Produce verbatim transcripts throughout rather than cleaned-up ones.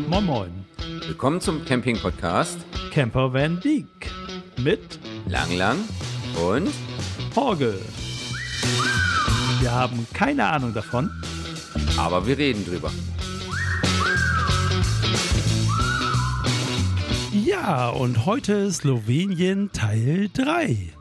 Moin Moin. Willkommen zum Camping-Podcast Camper Van Dijk mit Lang Lang und Horge. Wir haben keine Ahnung davon, aber wir reden drüber. Ja, und heute Slowenien Teil drei.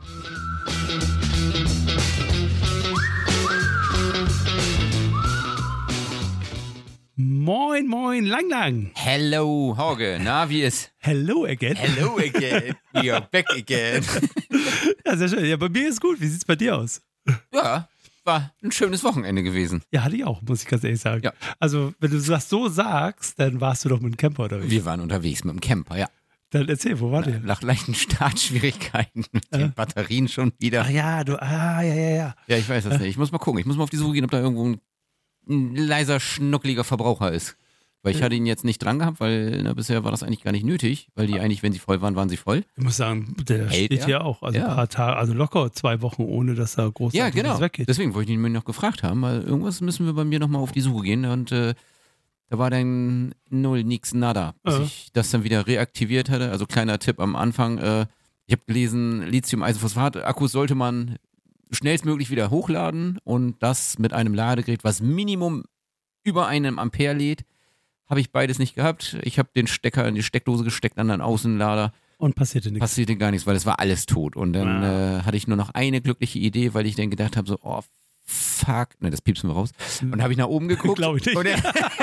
Moin, moin, Lang Lang. Hello, Horge. Na, wie ist? Hello again. Hello again. We are back again. Ja, sehr schön. Ja, bei mir ist gut. Wie sieht's bei dir aus? Ja, war ein schönes Wochenende gewesen. Ja, hatte ich auch, muss ich ganz ehrlich sagen. Ja. Also, wenn du das so sagst, dann warst du doch mit dem Camper unterwegs. Wir waren unterwegs mit dem Camper, ja. Dann erzähl, wo war der? Nach leichten Startschwierigkeiten mit Äh? den Batterien schon wieder. Ach ja, du, ah, ja, ja, ja. Ja, ich weiß das nicht. Ich muss mal gucken. Ich muss mal auf die Suche gehen, ob da irgendwo ein, ein leiser, schnuckliger Verbraucher ist. Weil ich hatte ihn jetzt nicht dran gehabt, weil na, bisher war das eigentlich gar nicht nötig, weil die eigentlich, wenn sie voll waren, waren sie voll. Ich muss sagen, der Hält steht er? hier auch. Also Ja. ein paar Tage, also locker zwei Wochen, ohne dass da großartig Ja, genau. was weggeht. Deswegen wollte ich ihn mir noch gefragt haben, weil irgendwas müssen wir bei mir nochmal auf die Suche gehen. Und äh, da war dann null, nix, nada. Bis Ja. ich das dann wieder reaktiviert hatte. Also kleiner Tipp am Anfang. Äh, ich habe gelesen, Lithium-Eisenphosphat-Akkus sollte man schnellstmöglich wieder hochladen und das mit einem Ladegerät, was Minimum über einem Ampere lädt. Habe ich beides nicht gehabt. Ich habe den Stecker in die Steckdose gesteckt an den Außenlader. Und passierte nichts. Passierte gar nichts, weil es war alles tot. Und dann Ja. äh, hatte ich nur noch eine glückliche Idee, weil ich dann gedacht habe, so, oh, fuck. Ne, das piepsen wir raus. Und dann habe ich nach oben geguckt. Glaube ich nicht. Und dann,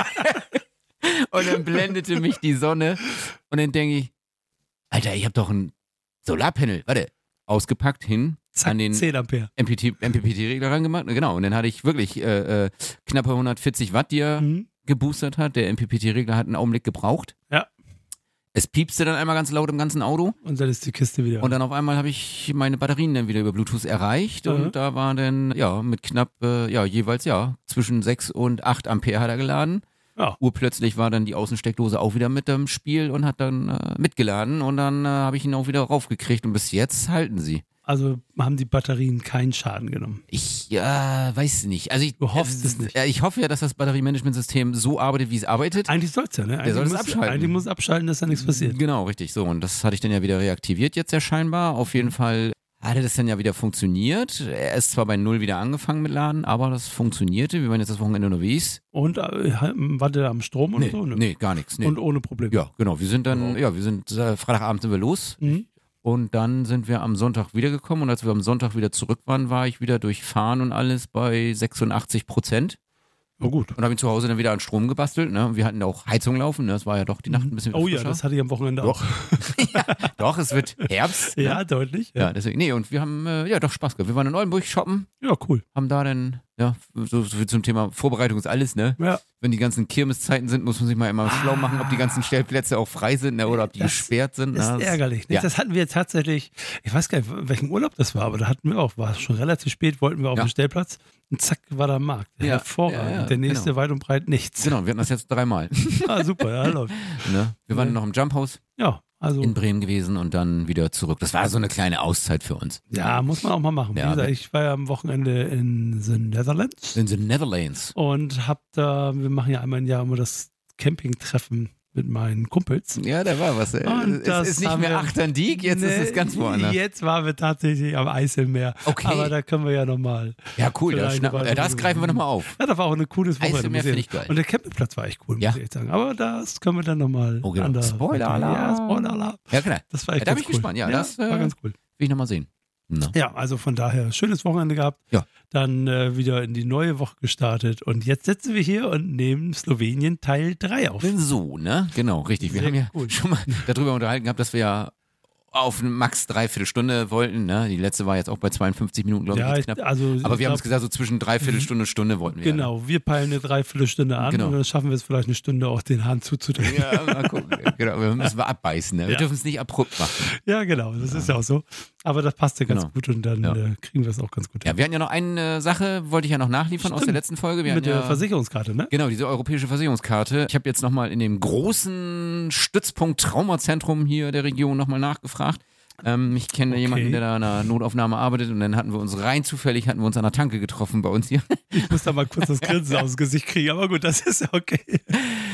und dann blendete mich die Sonne. Und dann denke ich, Alter, ich habe doch ein Solarpanel. Warte, ausgepackt hin. Zack, An den zehn Ampere. M P P T-Regler rangemacht. Genau, und dann hatte ich wirklich äh, äh, knappe hundertvierzig Watt, die er Mhm. geboostert hat. Der M P P T-Regler hat einen Augenblick gebraucht. Ja. Es piepste dann einmal ganz laut im ganzen Auto. Und dann ist die Kiste wieder. Und dann auf einmal habe ich meine Batterien dann wieder über Bluetooth erreicht. Mhm. Und da war dann, ja, mit knapp, äh, ja, jeweils, ja, zwischen sechs und acht Ampere hat er geladen. ja. Urplötzlich war dann die Außensteckdose auch wieder mit im Spiel und hat dann äh, mitgeladen. Und dann äh, habe ich ihn auch wieder raufgekriegt. Und bis jetzt halten sie. Also haben die Batterien keinen Schaden genommen. Ich ja, weiß nicht. Also ich, Du hoffst es nicht. äh, Ich hoffe ja, dass das Batteriemanagementsystem so arbeitet, wie es arbeitet. Eigentlich soll es ja, ne? Eigentlich soll es muss, abschalten. Eigentlich muss es abschalten, dass da nichts passiert. Genau, richtig. So, und das hatte ich dann ja wieder reaktiviert jetzt ja scheinbar. Auf jeden Fall hatte das dann ja wieder funktioniert. Er ist zwar bei Null wieder angefangen mit Laden, aber das funktionierte. Wir waren jetzt das Wochenende unterwegs. Und äh, war der am Strom oder Nee, so? Ne? nee, gar nichts. Nee. Und ohne Probleme. Ja, genau. Wir sind dann, ja, wir sind, äh, Freitagabend sind wir los. Mhm. Und dann sind wir am Sonntag wiedergekommen. Und als wir am Sonntag wieder zurück waren, war ich wieder durch Fahren und alles bei sechsundachtzig Prozent. Oh gut. Und habe ihn zu Hause dann wieder an Strom gebastelt. Ne? Und wir hatten auch Heizung laufen. Ne? Das war ja doch die Nacht ein bisschen Oh ja, frischer. das hatte ich am Wochenende auch. ja, doch, es wird Herbst. Ja, Ne? deutlich. Ja, deswegen. Nee, und wir haben äh, ja doch Spaß gehabt. Wir waren in Oldenburg shoppen, Ja, cool. haben da dann, ja, so, so viel zum Thema Vorbereitung ist alles, ne? Ja. Wenn die ganzen Kirmeszeiten sind, muss man sich mal immer schlau machen, ob die ganzen Stellplätze auch frei sind, ne? Oder ob die Das gesperrt sind. Ist ne? ärgerlich. Ne? Ja. Das hatten wir tatsächlich, ich weiß gar nicht, welchen Urlaub das war, aber da hatten wir auch, war schon relativ spät, wollten wir auf Ja. den Stellplatz und zack, war da ein Markt. Ja. Hervorragend. Ja, ja, Der nächste genau. weit und breit nichts. Genau, wir hatten das jetzt dreimal. Ah, super, ja, läuft. ne? Wir waren Ja. noch im Jump House Ja, also, in Bremen gewesen und dann wieder zurück. Das war so eine kleine Auszeit für uns. ja, muss man auch mal machen. Wie Ja, gesagt, wir- ich war ja am Wochenende in the Netherlands In the Netherlands. und hab da, wir machen ja einmal im Jahr immer das Campingtreffen mit meinen Kumpels. Ja, da war was. Ey. Und Es das ist nicht haben mehr wir- Achterndiek, jetzt ist es ganz woanders. Jetzt waren wir tatsächlich am Eiselmeer. Okay. Aber da können wir ja nochmal. Ja, cool. Da Vielleicht schnapp, eine äh, das weitere- greifen wir nochmal auf. Ja, das war auch ein cooles Wochenende. Eiselmeer muss finde ich geil. Und der Campingplatz war echt cool, muss Ja. ich echt sagen. Aber das können wir dann nochmal. Oh, genau. Spoiler-Alarm. Ja, Spoiler-Alarm. Ja, genau. Das war Ja, echt da ganz bin ich cool. gespannt. Ja, das, war äh, ganz cool. Will ich nochmal sehen. Na. Ja, also von daher, schönes Wochenende gehabt. Ja. Dann äh, wieder in die neue Woche gestartet. Und jetzt sitzen wir hier und nehmen Slowenien Teil drei auf. So, ne? Genau, richtig. Wir Sehr haben ja gut. schon mal darüber unterhalten gehabt, dass wir ja auf eine max dreiviertel Stunde wollten. Ne? Die letzte war jetzt auch bei zweiundfünfzig Minuten, glaube ich, Ja, jetzt ich, knapp. also, Aber ich wir haben glaub, uns gesagt, so zwischen dreiviertel Stunde, Stunde wollten wir. Genau, wir peilen eine Dreiviertelstunde an Genau. und dann schaffen wir es vielleicht eine Stunde auch den Hahn zuzudrehen. Ja, mal gucken. Genau, wir müssen wir abbeißen. Ne? Wir Ja. dürfen es nicht abrupt machen. Ja, genau, das ist ja auch so. Aber das passte ganz Genau. gut und dann Ja. äh, kriegen wir es auch ganz gut hin. Ja, wir hatten ja noch eine Sache, wollte ich ja noch nachliefern aus Stimmt. der letzten Folge. Wir Mit hatten der ja, Versicherungskarte, ne? Genau, diese europäische Versicherungskarte. Ich habe jetzt nochmal in dem großen Stützpunkt Traumazentrum hier der Region nochmal nachgefragt. Ähm, ich kenne Okay. jemanden, der da in einer Notaufnahme arbeitet und dann hatten wir uns rein zufällig, hatten wir uns an der Tanke getroffen bei uns hier. Ich muss da mal kurz das Grinsen aus dem Gesicht kriegen, aber gut, das ist ja okay.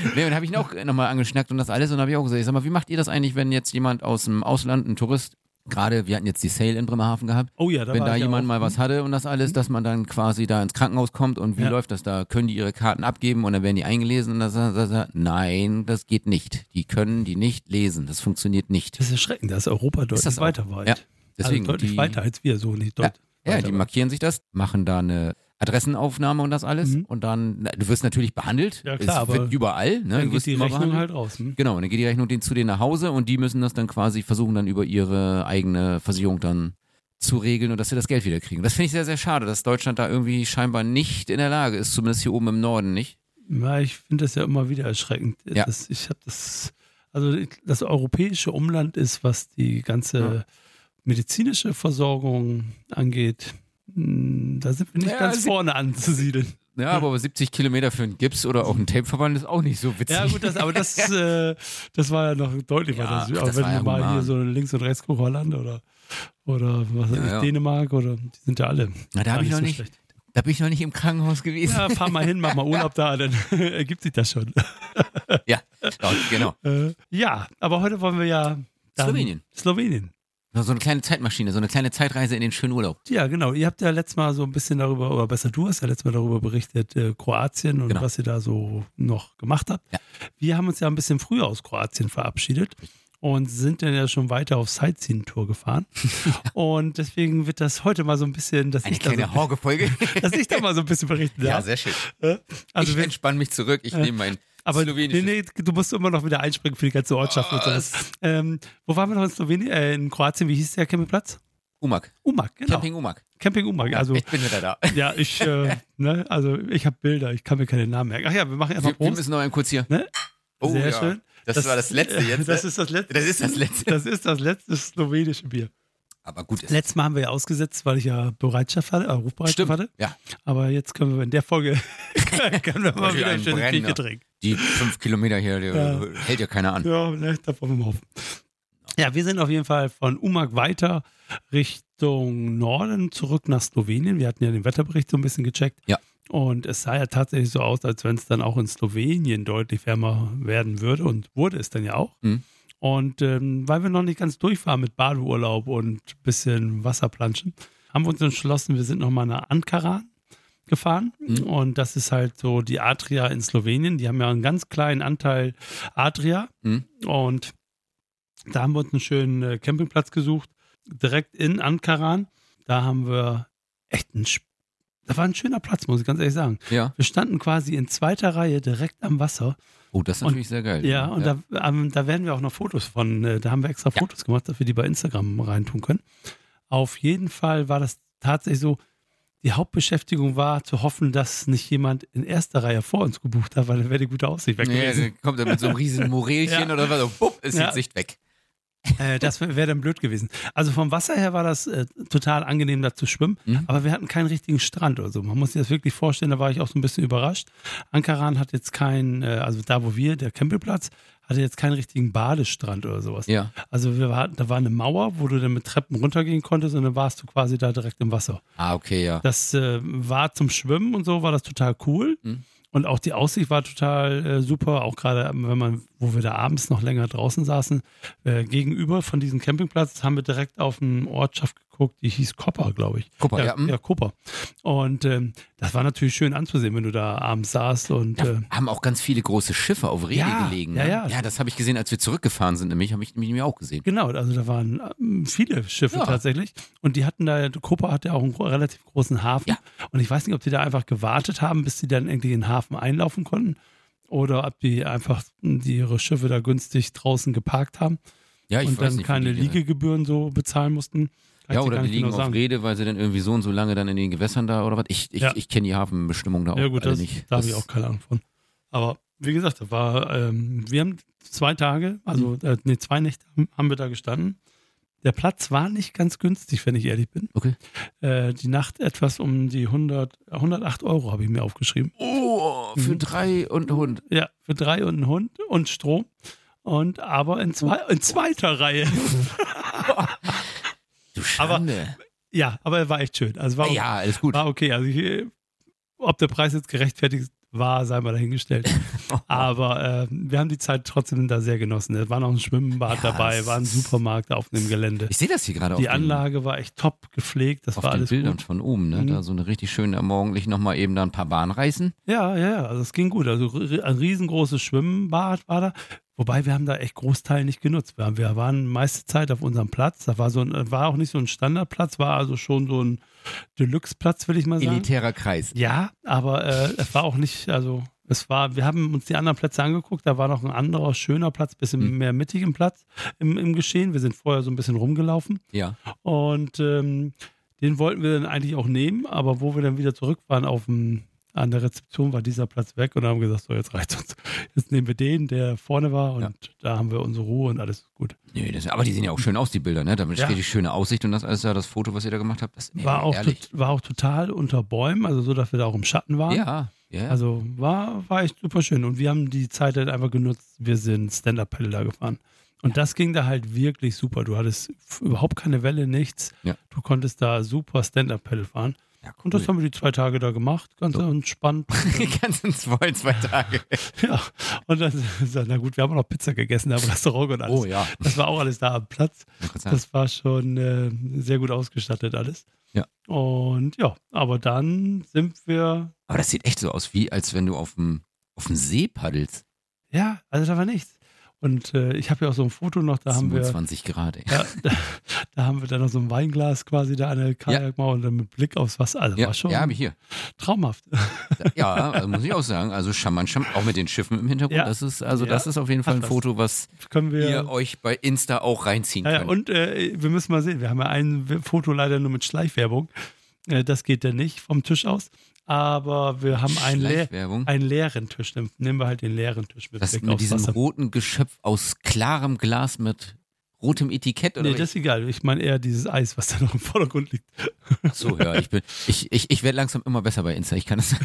Nee, und habe ich ihn auch nochmal angeschnackt und das alles und habe ich auch gesagt, ich sag mal, wie macht ihr das eigentlich, wenn jetzt jemand aus dem Ausland, ein Tourist, gerade, wir hatten jetzt die Sale in Bremerhaven gehabt, Oh ja, da wenn war da ich jemand auch. mal was hatte und das alles, dass man dann quasi da ins Krankenhaus kommt und wie Ja. läuft das da? Können die ihre Karten abgeben und dann werden die eingelesen und dann sagt er, nein, das geht nicht. Die können die nicht lesen, das funktioniert nicht. Das ist erschreckend, dass Europa deutlich das auch? weiter weit. Ja, deswegen, also deutlich die- weiter als wir, so nicht Ja, deutlich ja, weiter die weit. markieren sich das, machen da eine Adressenaufnahme und das alles Mhm. und dann, na, du wirst natürlich behandelt, Ja, klar, es wird aber überall, ne? Dann du geht wirst die immer Rechnung behandelt. halt raus. Hm? Genau, und dann geht die Rechnung den- zu denen nach Hause und die müssen das dann quasi versuchen, dann über ihre eigene Versicherung dann zu regeln und dass sie das Geld wieder kriegen. Das finde ich sehr, sehr schade, dass Deutschland da irgendwie scheinbar nicht in der Lage ist, zumindest hier oben im Norden nicht. Ja, ich finde das ja immer wieder erschreckend. Ja. Das, ich habe das, also das europäische Umland ist, was die ganze Ja. medizinische Versorgung angeht, mh, da sind wir nicht Ja, ganz sie- vorne anzusiedeln. Ja, aber siebzig Kilometer für einen Gips oder auch einen Tapeverband ist auch nicht so witzig. Ja gut, das, aber das, äh, das war ja noch deutlich Ja, weiter. süd. ach, Aber das wenn war du ja mal human. hier so links und rechts guckst, Holland oder, oder was weiß Ja, ich, ja. Dänemark oder die sind ja alle. Na, da gar habe ich noch so nicht, schlecht. da bin ich noch nicht im Krankenhaus gewesen. Ja, fahr mal hin, mach mal Urlaub da, dann ergibt sich das schon. Ja, doch, genau. Äh, ja, aber heute wollen wir ja dann Slowenien. Slowenien. So eine kleine Zeitmaschine, so eine kleine Zeitreise in den schönen Urlaub. Ja, genau. Ihr habt ja letztes Mal so ein bisschen darüber, oder besser du hast ja letztes Mal darüber berichtet, äh, Kroatien und Genau. was ihr da so noch gemacht habt. Ja. Wir haben uns ja ein bisschen früher aus Kroatien verabschiedet und sind dann ja schon weiter auf Sightseeing-Tour gefahren. Und deswegen wird das heute mal so ein bisschen, dass, Eine ich da, kleine so, Horge-Folge. dass ich da mal so ein bisschen berichten Ja, darf. sehr schön. Also ich wir, entspanne mich zurück, ich nehme mein aber slowenisches. nee, nee, du musst immer noch wieder einspringen für die ganze Ortschaft und sowas. Ähm, wo waren wir noch in Slowenien? Äh, in Kroatien, wie hieß der Campingplatz? Umag. Umag, genau. Camping Umag. Camping Umag. Also, Ich bin wieder da. ja, ich, äh, ne, also ich habe Bilder, ich kann mir keine Namen merken. Ach ja, wir machen einfach Wir, wir Prost. müssen noch einmal kurz hier. Ne? Oh, Sehr ja. schön. Das, war das letzte jetzt. Das ne? ist das letzte. Das ist das letzte. Das ist das letzte slowenische Bier. Aber gut ist. Letztes Mal haben wir ja ausgesetzt, weil ich ja Bereitschaft hatte, äh, Rufbereitschaft Stimmt. hatte. Ja, Aber jetzt können wir in der Folge können wir mal Wollte wieder ein einen schönes brennen, Bierchen ne? trinken. die fünf Kilometer hier, die Ja. hält ja keiner an. Ja, ne, da wollen wir mal hoffen. Ja, wir sind auf jeden Fall von Umag weiter Richtung Norden zurück nach Slowenien. Wir hatten ja den Wetterbericht so ein bisschen gecheckt. Ja. Und es sah ja tatsächlich so aus, als wenn es dann auch in Slowenien deutlich wärmer werden würde und wurde es dann ja auch. Mhm. Und ähm, weil wir noch nicht ganz durch waren mit Badeurlaub und ein bisschen Wasserplanschen, haben wir uns entschlossen, wir sind nochmal nach Ankara gefahren. Mhm. Und das ist halt so die Adria in Slowenien. Die haben ja einen ganz kleinen Anteil Adria. Mhm. Und da haben wir uns einen schönen äh, Campingplatz gesucht, direkt in Ankara. Da haben wir echt einen, Sp- da war ein schöner Platz, muss ich ganz ehrlich sagen. Ja. Wir standen quasi in zweiter Reihe direkt am Wasser. Oh, das ist natürlich sehr geil. Ja, und Da, ähm, da werden wir auch noch Fotos von, äh, da haben wir extra Ja. Fotos gemacht, dass wir die bei Instagram reintun können. Auf jeden Fall war das tatsächlich so, die Hauptbeschäftigung war zu hoffen, dass nicht jemand in erster Reihe vor uns gebucht hat, weil dann wäre die gute Aussicht weg Ja, gewesen. dann kommt er mit so einem riesen Morelchen Ja. oder was, so, bupp, ist Ja. die Sicht weg. Äh, das wäre wär dann blöd gewesen. Also vom Wasser her war das äh, total angenehm, da zu schwimmen, Mhm. aber wir hatten keinen richtigen Strand oder so. Man muss sich das wirklich vorstellen, da war ich auch so ein bisschen überrascht. Ankaran hat jetzt keinen, äh, also da wo wir, der Campingplatz, hatte jetzt keinen richtigen Badestrand oder sowas. Ja. Also wir hatten, da war eine Mauer, wo du dann mit Treppen runtergehen konntest und dann warst du quasi da direkt im Wasser. Ah, okay, ja. Das äh, war zum Schwimmen und so, war das total cool. Mhm. Und auch die Aussicht war total äh, super, auch gerade wenn man, wo wir da abends noch länger draußen saßen, äh, gegenüber von diesem Campingplatz haben wir direkt auf eine Ortschaft geguckt, die hieß Kopper, glaube ich. Kopper, ja, ja. hm. Ja, Kopper. Und ähm, das war natürlich schön anzusehen, wenn du da abends saßt und Da äh, haben auch ganz viele große Schiffe auf Rede Ja, gelegen. ja, Ne? ja. ja, das habe ich gesehen, als wir zurückgefahren sind, nämlich, habe ich nämlich auch gesehen. genau, also da waren ähm, viele Schiffe Ja. tatsächlich. Und die hatten da, Kopper hat ja auch einen gro- relativ großen Hafen. Ja. Und ich weiß nicht, ob die da einfach gewartet haben, bis sie dann endlich in den Hafen einlaufen konnten. Oder ob die einfach die ihre Schiffe da günstig draußen geparkt haben Ja, ich und weiß dann nicht, wie keine die- Liegegebühren so bezahlen mussten. Kann Ja, ich dir oder gar die nicht liegen genau auf sagen. Rede, weil sie dann irgendwie so und so lange dann in den Gewässern da oder was. Ich, ich, Ja. ich kenne die Hafenbestimmung da auch Ja gut, alle das, nicht. da habe Das- ich auch keine Ahnung von. Aber wie gesagt, das war, ähm, wir haben zwei Tage, also Mhm. äh, nee, zwei Nächte haben- haben wir da gestanden. Der Platz war nicht ganz günstig, wenn ich ehrlich bin. Okay. Äh, die Nacht etwas um die hundert, hundertacht Euro habe ich mir aufgeschrieben. Oh, für Mhm. drei und einen Hund. Ja, für drei und einen Hund und Strom. Und aber in, zwei, in zweiter Reihe. Du Schande. Ja, aber er war echt schön. Also war, ja, alles gut. war okay. Also ich, äh, ob der Preis jetzt gerechtfertigt war, sei mal dahingestellt. Aber äh, wir haben die Zeit trotzdem da sehr genossen. Es war noch ein Schwimmbad Ja, dabei, es war ein ist- Supermarkt auf dem Gelände. Ich sehe das hier gerade auf Die den, Anlage war echt top gepflegt, das auf war den alles Bildern gut. von oben. Ne? Mhm. Da so eine richtig schöne, morgendlich nochmal eben da ein paar Bahnen reißen. Ja, ja, ja, also es ging gut. Also ri- ein riesengroßes Schwimmbad war da. Wobei wir haben da echt Großteil nicht genutzt. Wir, haben, wir waren meiste Zeit auf unserem Platz. Da war so ein, war auch nicht so ein Standardplatz, war also schon so ein Deluxe-Platz, will ich mal sagen. Elitärer Kreis. Ja, aber äh, es war auch nicht, also es war, wir haben uns die anderen Plätze angeguckt, da war noch ein anderer, schöner Platz, bisschen Hm. mehr mittigen Platz im, im Geschehen. Wir sind vorher so ein bisschen rumgelaufen Ja. und ähm, den wollten wir dann eigentlich auch nehmen, aber wo wir dann wieder zurück waren auf dem, an der Rezeption war dieser Platz weg und haben gesagt, so jetzt reicht uns. Jetzt nehmen wir den, der vorne war und Ja. da haben wir unsere Ruhe und alles ist gut. Nee, das, aber die sehen ja auch schön aus, die Bilder, ne? Damit Ja. steht die schöne Aussicht und das alles da, das Foto, was ihr da gemacht habt, das ey, War auch, ehrlich. tot- war auch total unter Bäumen, also so, dass wir da auch im Schatten waren. Ja, ja. Also war, war echt super schön. Und wir haben die Zeit halt einfach genutzt. Wir sind Stand-Up-Paddle da gefahren. Und das ging da halt wirklich super. Du hattest f- überhaupt keine Welle, nichts. Ja. Du konntest da super Stand-Up-Paddle fahren. ja, cool. Und das haben wir die zwei Tage da gemacht. Ganz So. entspannt. Die ganzen zwei, zwei Tage. Ja. Und dann, na gut, wir haben auch noch Pizza gegessen da im Restaurant und alles. Oh ja. Das war auch alles da am Platz. Interessant. Das war schon äh, sehr gut ausgestattet alles. Ja. Und ja, aber dann sind wir, Aber das sieht echt so aus, wie als wenn du auf dem, auf dem See paddelst. ja, also da war nichts. Und äh, ich habe ja auch so ein Foto noch, da haben wir, siebenundzwanzig Grad, ey. ja, da, da haben wir dann noch so ein Weinglas quasi da an der Kajakmauer und dann mit Blick aufs Wasser. Also Ja, war schon ja, habe ich hier. traumhaft. Ja, also muss ich auch sagen. Also charmant, charmant, auch mit den Schiffen im Hintergrund. Ja. Das ist, also Ja. das ist auf jeden Fall ein Ach, das- Foto, was Können wir. ihr euch bei Insta auch reinziehen Ja, ja, könnt. und äh, wir müssen mal sehen, wir haben ja ein Foto leider nur mit Schleichwerbung. Äh, das geht dann nicht vom Tisch aus. Aber wir haben einen, leer, Schleichwerbung. einen leeren Tisch. Dann nehmen wir halt den leeren Tisch mit Das Blick mit aufs diesem Wasser. roten Geschöpf aus klarem Glas mit rotem Etikett oder Nee, wie? das ist egal. Ich meine eher dieses Eis, was da noch im Vordergrund liegt. Ach so, ja, ich bin, ich, ich, ich werde langsam immer besser bei Insta. Ich kann das.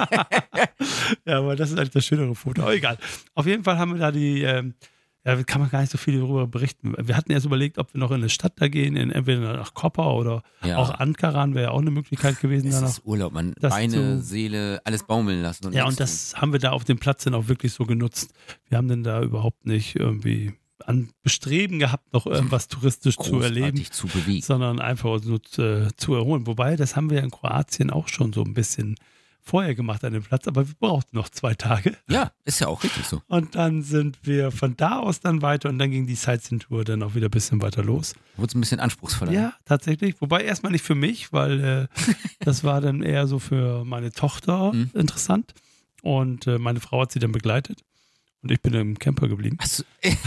Ja, aber das ist eigentlich das schönere Foto. Aber egal. Auf jeden Fall haben wir da die, ähm, ja, kann man gar nicht so viel darüber berichten. Wir hatten erst überlegt, ob wir noch in eine Stadt da gehen, in, entweder nach Koper oder Ja. auch Ankaran wäre ja auch eine Möglichkeit gewesen. Es Da noch. ist Urlaub, man das Beine, zu- Seele, alles baumeln lassen. Und Ja, nichts und das haben wir da auf dem Platz dann auch wirklich so genutzt. Wir haben dann da überhaupt nicht irgendwie an Bestreben gehabt, noch irgendwas touristisch tun. zu erleben, Großartig zu bewegen. sondern einfach uns nur zu, zu erholen. Wobei, das haben wir ja in Kroatien auch schon so ein bisschen vorher gemacht an dem Platz, aber wir brauchten noch zwei Tage. Ja, ist ja auch richtig so. Und dann sind wir von da aus dann weiter und dann ging die Sightseeing-Tour dann auch wieder ein bisschen weiter los. Wurde es ein bisschen anspruchsvoller. Ja, tatsächlich. Wobei erstmal nicht für mich, weil äh, das war dann eher so für meine Tochter Mhm. interessant. Und äh, meine Frau hat sie dann begleitet. Und ich bin im Camper geblieben. Hast du,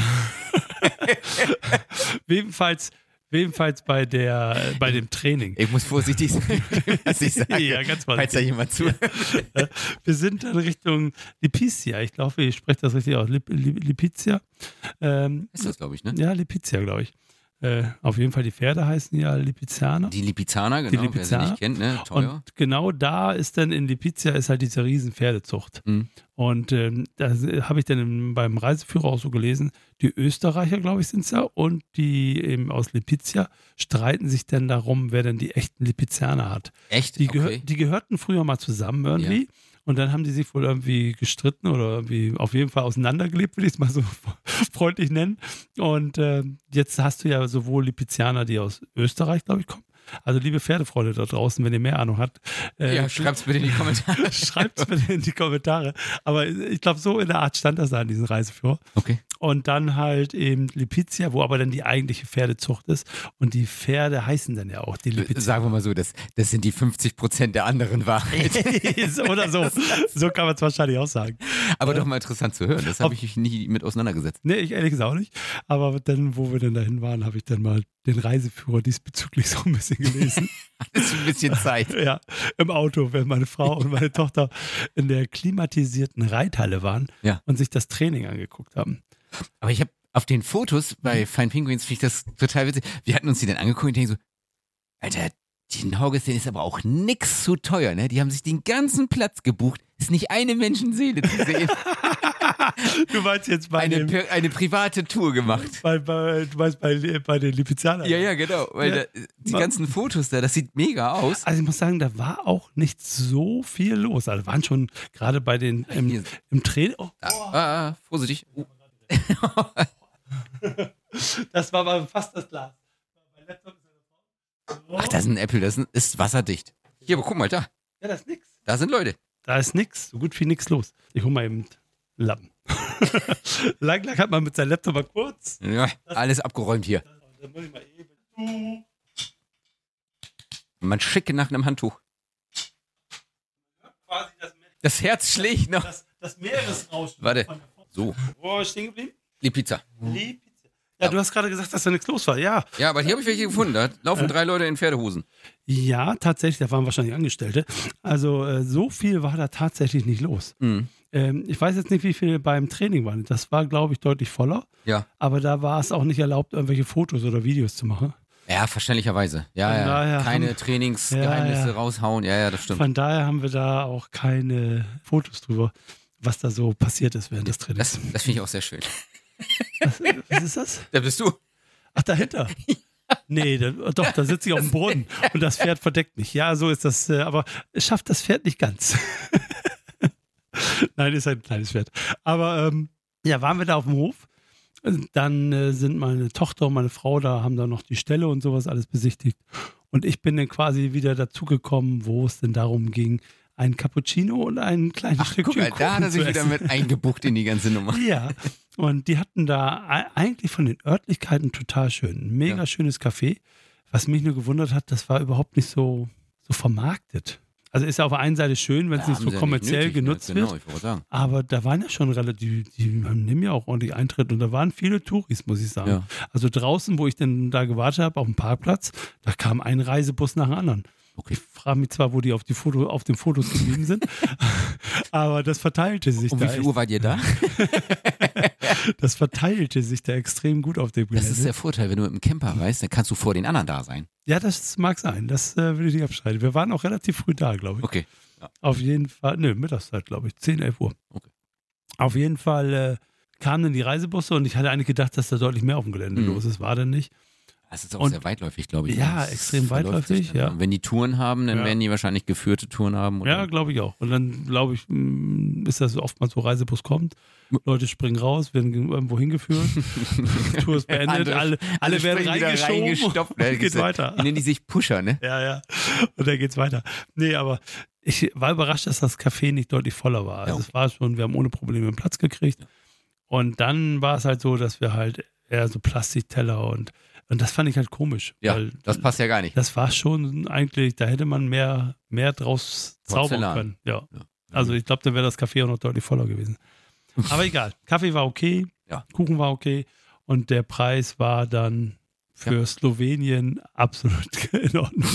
Jedenfalls, jedenfalls bei der, äh, bei dem Training. ich muss vorsichtig sein, was ich sage. Ja, ganz Falls da vorsichtig. jemand zu. Wir sind dann Richtung Lipizia. Ich glaube, ich spreche das richtig aus. Lip, Lip, Lipizia. Ähm, Ist das, glaube ich, ne? ja, Lipizia, glaube ich. Äh, auf jeden Fall, die Pferde heißen ja Lipizianer. Die Lipizzaner, genau. Die Wer sie Lipizzaner. nicht kennt, ne? Teuer. Und genau da ist dann in Lipizia ist halt diese riesen Pferdezucht. Mhm. Und ähm, da habe ich dann im, beim Reiseführer auch so gelesen, die Österreicher, glaube ich, sind es ja, und die eben aus Lipizia streiten sich dann darum, wer denn die echten Lipizianer hat. Echt? Die, gehör, Okay. die gehörten früher mal zusammen irgendwie. Und dann haben die sich wohl irgendwie gestritten oder irgendwie auf jeden Fall auseinandergelebt, will ich es mal so freundlich nennen. Und äh, jetzt hast du ja sowohl Lipizianer, die aus Österreich, glaube ich, kommen. Also liebe Pferdefreunde da draußen, wenn ihr mehr Ahnung habt, äh, Ja, schreibt's bitte in die Kommentare. schreibt es bitte in die Kommentare. Aber ich glaube, so in der Art stand das da in diesem Reiseführer. Okay. Und dann halt eben Lipizia, wo aber dann die eigentliche Pferdezucht ist. Und die Pferde heißen dann ja auch die Lipizia. Sagen wir mal so, das, das sind die fünfzig Prozent der anderen Wahrheit. Oder so. So kann man es wahrscheinlich auch sagen. Aber doch mal interessant zu hören. Das habe ich mich nie mit auseinandergesetzt. Nee, ich ehrlich gesagt auch nicht. Aber dann, wo wir dann dahin waren, habe ich dann mal den Reiseführer diesbezüglich so ein bisschen gelesen. Das ist ein bisschen Zeit. Ja, im Auto, wenn meine Frau und meine Tochter in der klimatisierten Reithalle waren Ja. und sich das Training angeguckt haben. Aber ich habe auf den Fotos bei Fine Penguins, finde ich das total witzig. Wir hatten uns die dann angeguckt und denken so, Alter, die Norges, denen ist aber auch nix zu teuer, ne? Die haben sich den ganzen Platz gebucht. ist nicht eine Menschenseele zu sehen. Du meinst jetzt bei eine, dem, eine private Tour gemacht. bei, bei, du meinst bei, bei den Lipizzaner? Ja, ja, genau. Weil Ja. da, die ganzen Fotos da, das sieht mega aus. Also ich muss sagen, da war auch nicht so viel los. Also waren schon gerade bei den im, Hier. im Training. Oh, Ah, ah, ah, vorsichtig. Oh. das war aber fast das Glas. Ach, das ist ein Apple, das ist, ist wasserdicht. Hier, aber guck mal, da. Ja, das ist nix. Da sind Leute. Da ist nix, so gut wie nix los. Ich hol mal eben einen Lappen. Lang, lang hat man mit seinem Laptop mal kurz. Ja, alles abgeräumt hier. Dann muss ich mal eben. Man schicke nach einem Handtuch. Quasi das, Das Herz schlägt noch. das, das Meeresrauschen. Warte. von der Form. So, Wo war ich stehen geblieben? die Pizza. Die Pizza. Ja, du hast gerade gesagt, dass da nichts los war. Ja, Ja, aber hier habe ich welche gefunden. Da laufen drei Leute in Pferdehosen. ja, tatsächlich, da waren wahrscheinlich Angestellte. Also äh, so viel war da tatsächlich nicht los. Mhm. Ähm, ich weiß jetzt nicht, wie viel beim Training waren. Das war, glaube ich, deutlich voller. Ja. Aber da war es auch nicht erlaubt, irgendwelche Fotos oder Videos zu machen. Ja, verständlicherweise. Ja, Von ja. daher Keine haben- Trainingsgeheimnisse Ja, ja. raushauen. Ja, ja, das stimmt. Von daher haben wir da auch keine Fotos drüber, was da so passiert ist während des Trainings. Das, das finde ich auch sehr schön. Was, was ist das? Da bist du. Ach, dahinter. Nee, da, doch, da sitze ich auf dem Boden und das Pferd verdeckt mich. Ja, so ist das, äh, aber es schafft das Pferd nicht ganz. Nein, ist ein kleines Pferd. Aber ähm, ja, waren wir da auf dem Hof. Dann äh, sind meine Tochter und meine Frau da, haben dann noch die Ställe und sowas alles besichtigt. Und ich bin dann quasi wieder dazugekommen, wo es denn darum ging, ein Cappuccino und ein kleines Ach, guck Stückchen mal, da hat er Kuchen sich zu wieder essen. mit eingebucht in die ganze Nummer. Ja, und die hatten da e- eigentlich von den Örtlichkeiten total schön. Ein mega Ja. schönes Café. Was mich nur gewundert hat, das war überhaupt nicht so, so vermarktet. Also ist ja auf der einen Seite schön, wenn es Ja, nicht haben so sie ja kommerziell nötig, ne? genutzt Genau, wird. ich wollte sagen. Aber da waren ja schon relativ, die nehmen ja auch ordentlich Eintritt und da waren viele Touris, muss ich sagen. Ja. Also draußen, wo ich denn da gewartet habe, auf dem Parkplatz, da kam ein Reisebus nach dem anderen. Okay. Ich frage mich zwar, wo die auf, die Foto, auf den Fotos geblieben sind, aber das verteilte sich Um da. wie viel echt- Uhr wart ihr da? Das verteilte sich da extrem gut auf dem Das Gelände. ist der Vorteil, wenn du mit dem Camper reist, dann kannst du vor den anderen da sein. Ja, das mag sein. Das äh, will ich nicht abstreiten. Wir waren auch relativ früh da, glaube ich. Okay. Auf jeden Fall, nö, Mittagszeit, glaube ich. zehn, elf Uhr. Okay. Auf jeden Fall äh, kamen dann die Reisebusse und ich hatte eigentlich gedacht, dass da deutlich mehr auf dem Gelände Mhm. los ist. War dann nicht. Das ist auch Und- sehr weitläufig, glaube ich. Ja, Das extrem verläuft sich weitläufig, dann, ja. Und wenn die Touren haben, dann Ja. werden die wahrscheinlich geführte Touren haben. oder- Ja, glaube ich auch. Und dann, glaube ich, mh, ist das oftmals so, Reisebus kommt, Leute springen raus, werden ge- irgendwo hingeführt, Tour ist beendet, Andere- alle, alle werden springen wieder reingeschoben reingestopft. und geht gibt's- weiter. Die nennen die sich Pusher, ne? Ja, ja. Und dann geht's weiter. Nee, aber ich war überrascht, dass das Café nicht deutlich voller war. Also Ja, okay. es war schon, wir haben ohne Probleme einen Platz gekriegt. Und dann war es halt so, dass wir halt eher so Plastikteller und, und das fand ich halt komisch. Ja, weil das passt ja gar nicht. das war schon eigentlich, da hätte man mehr, mehr draus zaubern Porzellan. können. Ja. Ja. Also ich glaube, dann wäre das Café auch noch deutlich voller gewesen. Aber egal. Kaffee war okay, Ja. Kuchen war okay und der Preis war dann für Slowenien absolut in Ordnung.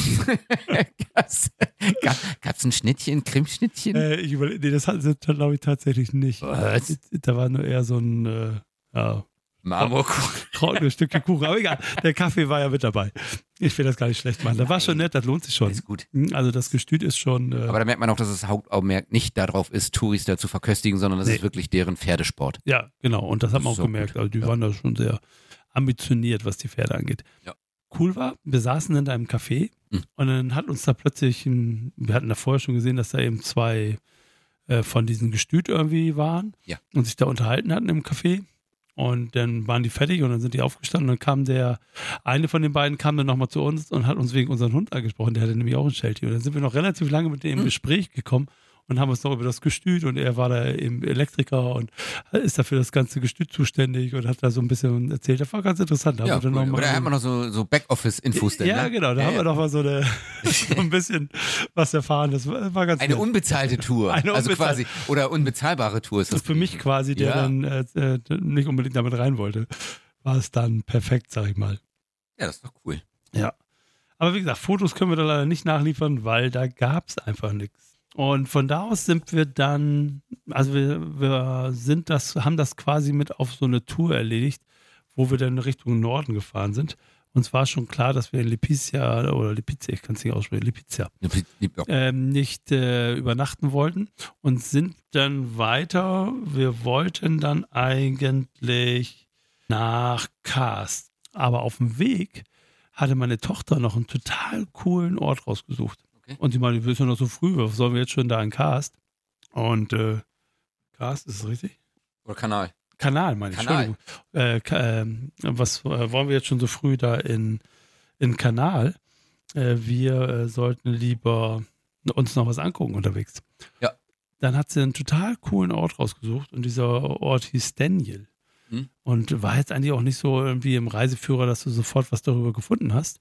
Gab es ein Schnittchen, Cremeschnittchen? Äh, ich überle- nee, das hatten sie, glaube ich, tatsächlich nicht. Was? Da war nur eher so ein äh, ja, Marmorkuchen. trockenes Stückchen Kuchen. Aber egal, der Kaffee war ja mit dabei. Ich will das gar nicht schlecht machen. Das war schon nett, das lohnt sich schon. Ist gut. Also das Gestüt ist schon. Äh, Aber da merkt man auch, dass das Hauptaugenmerk nicht darauf ist, Touris da zu verköstigen, sondern das Nee. ist wirklich deren Pferdesport. ja, genau. Und das hat man Das auch ist auch gemerkt. gut. Also die Ja. waren da schon sehr ambitioniert, was die Pferde angeht. Ja. Cool war, wir saßen in einem Café Hm. und dann hat uns da plötzlich, ein, wir hatten da vorher schon gesehen, dass da eben zwei äh, von diesen Gestüt irgendwie waren Ja. und sich da unterhalten hatten im Café. Und dann waren die fertig und dann sind die aufgestanden und dann kam der, eine von den beiden kam dann nochmal zu uns und hat uns wegen unseren Hund angesprochen, der hatte nämlich auch ein Sheltie. Und dann sind wir noch relativ lange mit dem im Hm. Gespräch gekommen und haben uns noch über das Gestüt und er war da eben Elektriker und ist dafür das ganze Gestüt zuständig und hat da so ein bisschen erzählt. Das war ganz interessant. Da Ja, haben wir cool. dann noch Aber da mal- hat man noch so, so Backoffice-Infos denn, ja, ne? genau, da Ja, haben wir ja. doch mal so, eine, so ein bisschen was erfahren. Das war, war ganz Eine nett. unbezahlte Tour. Eine also unbezahlte- quasi, oder unbezahlbare Tour ist das. Für mich quasi, der Ja. dann äh, äh, nicht unbedingt damit rein wollte, war es dann perfekt, sag ich mal. Ja, das ist doch cool. Ja. Aber wie gesagt, Fotos können wir da leider nicht nachliefern, weil da gab es einfach nichts. Und von da aus sind wir dann, also wir, wir sind das, haben das quasi mit auf so eine Tour erledigt, wo wir dann Richtung Norden gefahren sind. uns war schon klar, dass wir in Lipizia oder Lipizia, ich kann es nicht aussprechen, Lipizia, Ja. ähm, nicht äh, übernachten wollten und sind dann weiter. Wir wollten dann eigentlich nach Karst. Aber auf dem Weg hatte meine Tochter noch einen total coolen Ort rausgesucht. Okay. Und sie meinte, wir sind noch so früh, was sollen wir jetzt schon da in Karst? Und äh, Karst, ist es richtig? Oder Kanal. Kanal, meine ich, Kanal. Entschuldigung. Äh, Ka- äh, was äh, wollen wir jetzt schon so früh da in, in Kanal? Äh, wir äh, sollten lieber uns noch was angucken unterwegs. Ja. Dann hat sie einen total coolen Ort rausgesucht und dieser Ort hieß Daniel. Hm. Und war jetzt eigentlich auch nicht so irgendwie im Reiseführer, dass du sofort was darüber gefunden hast.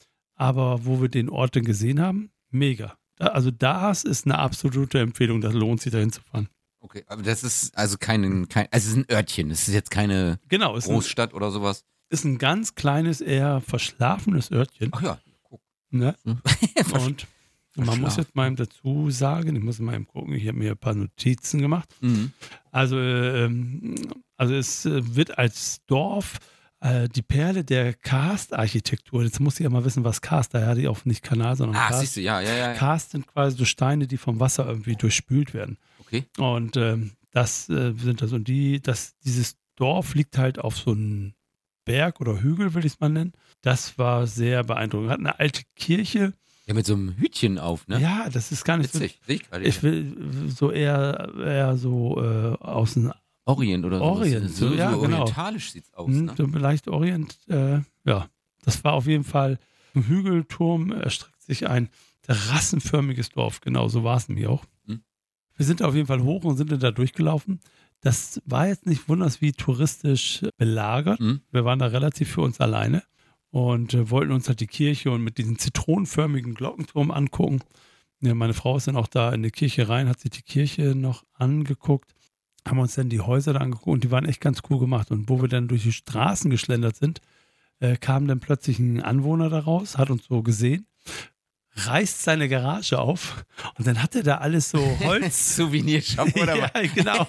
Aber wo wir den Ort dann gesehen haben, mega. Da, also das ist eine absolute Empfehlung, das lohnt sich da hinzufahren. Okay, aber das ist also kein, kein also es ist ein Örtchen, es ist jetzt keine Genau, ist ein, Großstadt oder sowas. ist ein ganz kleines, eher verschlafenes Örtchen. Ach ja, guck. Ne? Hm. Und man muss jetzt mal dazu sagen, ich muss mal eben gucken, ich habe mir ein paar Notizen gemacht. Mhm. Also, ähm, also es äh, wird als Dorf äh, die Perle der Karst-Architektur. Jetzt muss ich ja mal wissen, was Karst, daher hatte ich auch nicht Kanal, sondern Ah, Karst. siehst du, ja, ja, ja. ja. Karst sind quasi so Steine, die vom Wasser irgendwie durchspült werden. Okay. Und ähm, das äh, sind das und die, das, dieses Dorf liegt halt auf so einem Berg oder Hügel, will ich es mal nennen. Das war sehr beeindruckend. Hat eine alte Kirche. Ja, mit so einem Hütchen auf, ne? Ja, das ist gar nicht Witzig, sehe ich gerade. so. Ich will so eher, eher so äh, aus dem Orient oder so. Orient, so, so, ja, so genau. orientalisch sieht's aus, hm, ne? so leicht Orient. Äh, ja, das war auf jeden Fall ein Hügelturm, erstreckt sich ein terrassenförmiges Dorf. Genau, so war es nämlich auch. Hm. Wir sind auf jeden Fall hoch und sind dann da durchgelaufen. Das war jetzt nicht wunders wie touristisch belagert. Hm. Wir waren da relativ für uns alleine und äh, wollten uns halt die Kirche und mit diesem zitronenförmigen Glockenturm angucken. Ja, meine Frau ist dann auch da in die Kirche rein, hat sich die Kirche noch angeguckt, haben uns dann die Häuser da angeguckt und die waren echt ganz cool gemacht. Und wo wir dann durch die Straßen geschlendert sind, äh, kam dann plötzlich ein Anwohner da raus, hat uns so gesehen, reißt seine Garage auf und dann hat er da alles so Holz. Souvenirshop oder Ja, was? genau.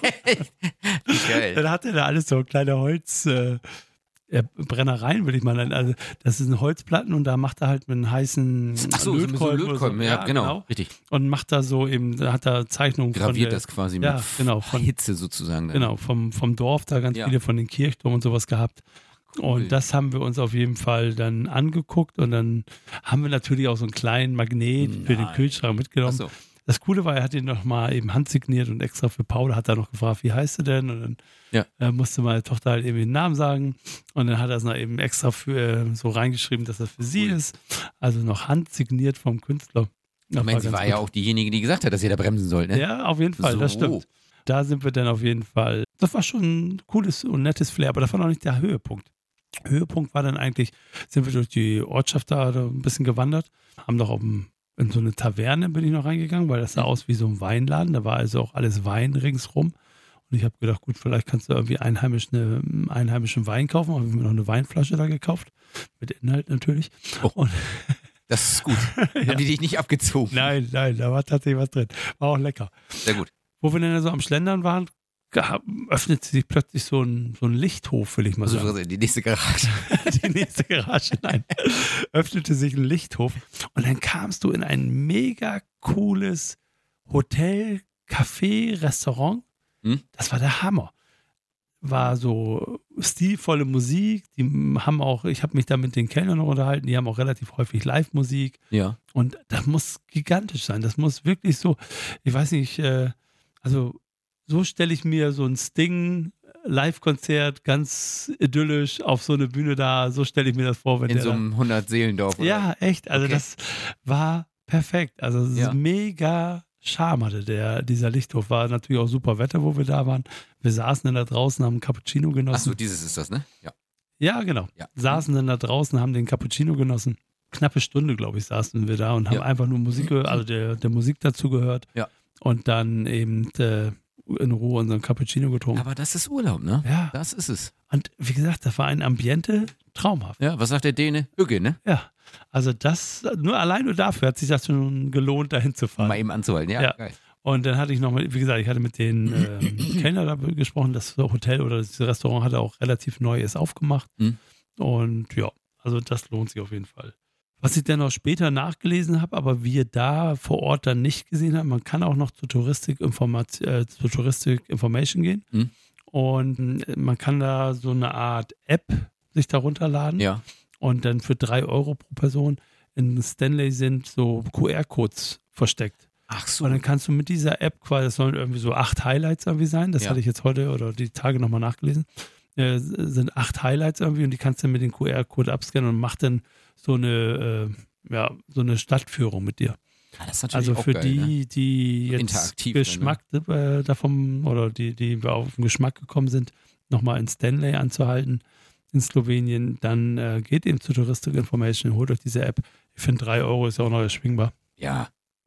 Geil. Dann hat er da alles so kleine Holz, äh, äh, Brennereien, würde ich mal nennen. Also das sind Holzplatten und da macht er halt mit einem heißen Ach so, so mit so Lötkolben oder Lötkolben, so. ja, genau, richtig. Und macht da so eben, da hat er Zeichnungen von Graviert der, das quasi ja, mit genau, von, Hitze sozusagen. Dann. genau, vom, vom Dorf da ganz Ja. viele von den Kirchturmen und sowas gehabt. Cool. Und das haben wir uns auf jeden Fall dann angeguckt und dann haben wir natürlich auch so einen kleinen Magnet für den Nein. Kühlschrank Ach mitgenommen. so. Das Coole war, er hat ihn nochmal eben handsigniert und extra für Paul hat er noch gefragt, wie heißt du denn? Und dann Ja. äh, musste meine Tochter halt eben den Namen sagen und dann hat er es noch eben extra für äh, so reingeschrieben, dass das für sie Cool. ist. Also noch handsigniert vom Künstler. Ich Das meine, sie ganz war gut. ja auch diejenige, die gesagt hat, dass ihr da bremsen sollt, ne? Ja, auf jeden Fall, das So. stimmt. Da sind wir dann auf jeden Fall, das war schon ein cooles und nettes Flair, aber das war noch nicht der Höhepunkt. Höhepunkt war dann eigentlich, sind wir durch die Ortschaft da, da ein bisschen gewandert, haben doch auf dem, in so eine Taverne bin ich noch reingegangen, weil das sah aus wie so ein Weinladen, da war also auch alles Wein ringsrum und ich habe gedacht, gut, vielleicht kannst du irgendwie einheimisch eine, einheimischen Wein kaufen, habe ich mir noch eine Weinflasche da gekauft, mit Inhalt natürlich. Oh. Und, Das ist gut. Haben die dich nicht abgezogen? nein, nein, da war tatsächlich was drin, war auch lecker. Sehr gut. Wo wir dann so am Schlendern waren, gab, öffnete sich plötzlich so ein, so ein Lichthof, will ich mal Also sagen. die nächste Garage. Die nächste Garage, nein. Öffnete sich ein Lichthof und dann kamst du in ein mega cooles Hotel, Café, Restaurant. Hm? Das war der Hammer. War so stilvolle Musik. Die haben auch, ich habe mich da mit den Kellnern noch unterhalten, die haben auch relativ häufig Live-Musik. Ja. Und das muss gigantisch sein. Das muss wirklich so, ich weiß nicht, äh, also so stelle ich mir so ein Sting Live-Konzert ganz idyllisch auf so eine Bühne da, so stelle ich mir das vor. Wenn In der so einem hundert-Seelendorf. da, ja, echt, also Okay. das war perfekt. Also es ist Ja. mega Charme hatte der, dieser Lichthof. War natürlich auch super Wetter, wo wir da waren. Wir saßen dann da draußen, haben einen Cappuccino genossen. Achso, dieses ist das, ne? Ja. Ja, genau. Ja. Saßen dann da draußen, haben den Cappuccino genossen. Knappe Stunde, glaube ich, saßen wir da und haben Ja. einfach nur Musik, ge- also der, der Musik dazu gehört. Ja. Und dann eben äh, in Ruhe unseren Cappuccino getrunken. Aber das ist Urlaub, ne? Ja. Das ist es. Und wie gesagt, das war ein Ambiente traumhaft. Ja, was sagt der Däne? Hügge, ne? Ja. Also das, nur allein nur dafür hat sich das schon gelohnt, dahin zu fahren. Mal eben anzuhalten, ja. Ja. Geil. Und dann hatte ich noch mal, wie gesagt, ich hatte mit den ähm, Kellner da gesprochen, das Hotel oder das Restaurant hatte auch relativ neu erst aufgemacht. Mhm. Und ja, Also das lohnt sich auf jeden Fall. Was ich dann noch später nachgelesen habe, aber wir da vor Ort dann nicht gesehen haben, man kann auch noch zu Touristik, Informat- äh, zu Touristik Information gehen. Hm. Und man kann da so eine Art App sich da runterladen. Ja. Und dann für drei Euro pro Person in Stanley sind so Q R-Codes versteckt. Ach so. Und dann kannst du mit dieser App quasi, das sollen irgendwie so acht Highlights irgendwie sein, das Ja. hatte ich jetzt heute oder die Tage nochmal nachgelesen, äh, sind acht Highlights irgendwie und die kannst du mit dem Q R-Code abscannen und macht dann so eine, äh, ja, so eine Stadtführung mit dir. Ja, das ist natürlich Also auch für geil, die, ne? die So jetzt interaktiv Geschmack äh, davon oder die, die auf den Geschmack gekommen sind, nochmal in Stanley anzuhalten in Slowenien, dann äh, geht eben zu Touristic Information, holt euch diese App. Ich finde, drei Euro ist ja auch noch erschwingbar. Ja.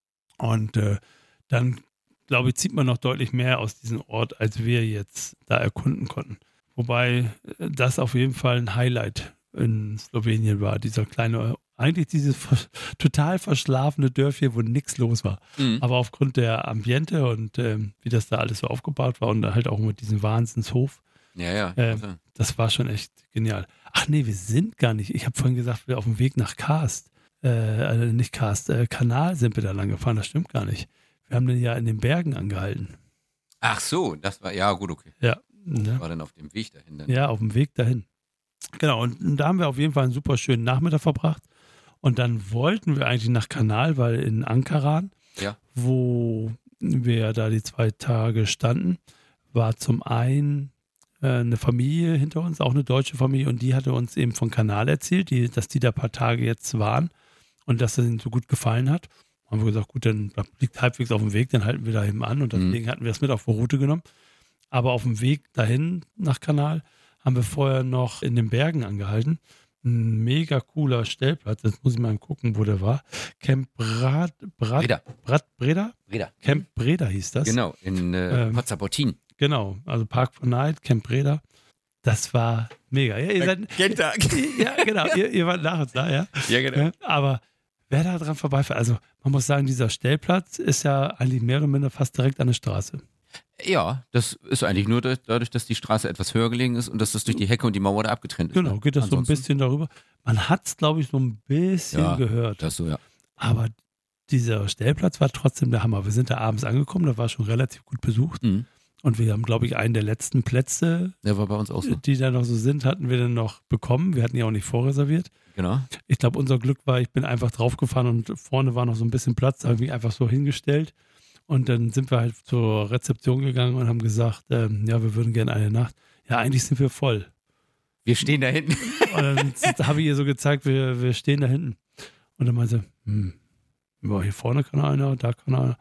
Und äh, dann, glaube ich, zieht man noch deutlich mehr aus diesem Ort, als wir jetzt da erkunden konnten. Wobei äh, das auf jeden Fall ein Highlight in Slowenien war, dieser kleine, eigentlich dieses ver- total verschlafene Dörfchen, wo nichts los war. Mhm. Aber aufgrund der Ambiente und ähm, wie das da alles so aufgebaut war und halt auch mit diesem Wahnsinnshof, Ja, ja. äh, Also, das war schon echt genial. Ach nee, wir sind gar nicht. Ich habe vorhin gesagt, wir auf dem Weg nach Karst, äh, also nicht Karst, äh, Kanal sind wir da lang gefahren. Das stimmt gar nicht. Wir haben den ja in den Bergen angehalten. ach so, das war, ja gut, okay. Ja, ne? War dann auf dem Weg dahin dann. Ja, auf dem Weg dahin. Genau, und da haben wir auf jeden Fall einen super schönen Nachmittag verbracht. Und dann wollten wir eigentlich nach Kanal, weil in Ankaran, Ja. wo wir da die zwei Tage standen, war zum einen äh, eine Familie hinter uns, auch eine deutsche Familie, und die hatte uns eben von Kanal erzählt, die, dass die da ein paar Tage jetzt waren und dass es ihnen so gut gefallen hat. Haben wir gesagt, gut, dann liegt halbwegs auf dem Weg, dann halten wir da eben an und deswegen Mhm. hatten wir es mit auf die Route genommen. Aber auf dem Weg dahin nach Kanal haben wir vorher noch in den Bergen angehalten. Ein mega cooler Stellplatz, jetzt muss ich mal gucken, wo der war. Camp Brad, Brad, Breda. Brad Breda? Breda. Camp Breda hieß das. Genau, in äh, Ähm, Potsdabotin. Genau, also Park for Night, Camp Breda. Das war mega. Ja, ihr seid, Gentag. ja genau, ihr, ihr wart nach uns da, ja. Ja, genau. Ja, aber wer da dran vorbeifährt, also man muss sagen, dieser Stellplatz ist ja eigentlich mehr oder minder fast direkt an der Straße. Ja, das ist eigentlich nur da- dadurch, dass die Straße etwas höher gelegen ist und dass das durch die Hecke und die Mauer da abgetrennt ist. Genau, ne? geht das so ein Ansonsten- bisschen darüber. Man hat es, glaube ich, so ein bisschen Ja, gehört. Das so, ja. Aber dieser Stellplatz war trotzdem der Hammer. Wir sind da abends angekommen, da war schon relativ gut besucht. Mhm. Und wir haben, glaube ich, einen der letzten Plätze, Der war bei uns auch so. die da noch so sind, hatten wir dann noch bekommen. Wir hatten ja auch nicht vorreserviert. Genau. Ich glaube, unser Glück war, ich bin einfach draufgefahren und vorne war noch so ein bisschen Platz, da habe ich mich einfach so hingestellt. Und dann sind wir halt zur Rezeption gegangen und haben gesagt, ähm, ja, wir würden gerne eine Nacht. Ja, eigentlich sind wir voll. Wir stehen da hinten. Und dann habe ich ihr so gezeigt, wir, wir stehen da hinten. Und dann meinte sie, hm, ja, hier vorne kann einer, da kann einer,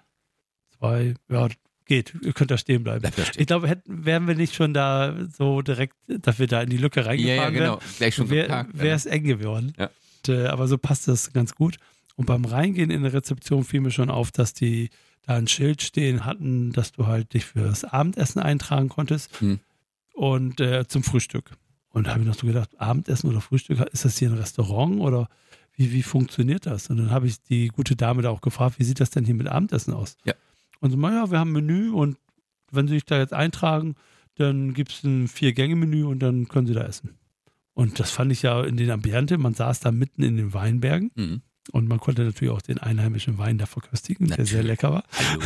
zwei, ja, geht, ihr könnt da stehen bleiben. Bleibt da stehen. Ich glaube, hätten, wären wir nicht schon da so direkt, dass wir da in die Lücke Ja, reingefahren ja, genau. wären, Gleich schon wäre geparkt. wär es eng geworden. Ja. Und, äh, aber so passt das ganz gut. Und beim Reingehen in die Rezeption fiel mir schon auf, dass die da ein Schild stehen hatten, dass du halt dich fürs Abendessen eintragen konntest Hm. und äh, zum Frühstück. Und da habe ich noch so gedacht, Abendessen oder Frühstück, ist das hier ein Restaurant oder wie, wie funktioniert das? Und dann habe ich die gute Dame da auch gefragt, wie sieht das denn hier mit Abendessen aus? Ja. Und so, naja, wir haben ein Menü und wenn Sie sich da jetzt eintragen, dann gibt es ein Vier-Gänge-Menü und dann können Sie da essen. Und das fand ich ja in den Ambiente, man saß da mitten in den Weinbergen Mhm. und man konnte natürlich auch den einheimischen Wein da verköstigen, der sehr Natürlich. lecker war. Hallo.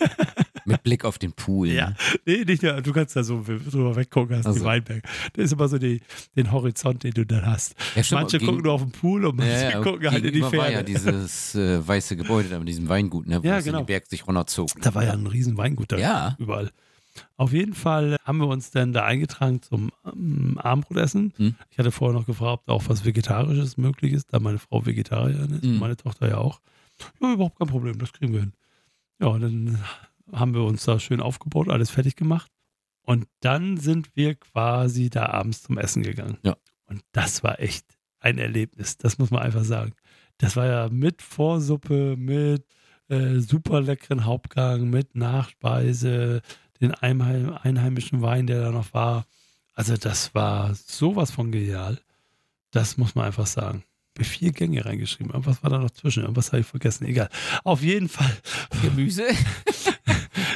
Mit Blick auf den Pool. Ja. Ne? Nee, nicht nur, du kannst da so drüber weggucken, hast Also. die Weinberge. Das ist immer so die, den Horizont, den du dann hast. Ja, stimmt, Manche gegen- gucken nur auf den Pool und manche Ja, ja, gucken halt in die gegenüber war ja Ferne. dieses äh, weiße Gebäude da mit diesem Weingut, ne, wo Ja, es in genau. den Berg sich runterzog. Da war ja ein riesen Weingut da Ja. überall. Auf jeden Fall haben wir uns dann da eingetragen zum ähm, Abendbrotessen. Hm. Ich hatte vorher noch gefragt, ob da auch was Vegetarisches möglich ist, da meine Frau Vegetarierin ist, Hm. meine Tochter ja auch. Ja, überhaupt kein Problem, das kriegen wir hin. Ja, und dann haben wir uns da schön aufgebaut, alles fertig gemacht. Und dann sind wir quasi da abends zum Essen gegangen. Ja. Und das war echt ein Erlebnis, das muss man einfach sagen. Das war ja mit Vorsuppe, mit äh, super leckeren Hauptgang, mit Nachspeise, den einheim, einheimischen Wein, der da noch war. Also das war sowas von genial. Das muss man einfach sagen. Ich habe vier Gänge reingeschrieben. Irgendwas war da noch zwischen. Irgendwas habe ich vergessen. Egal. Auf jeden Fall. Gemüse?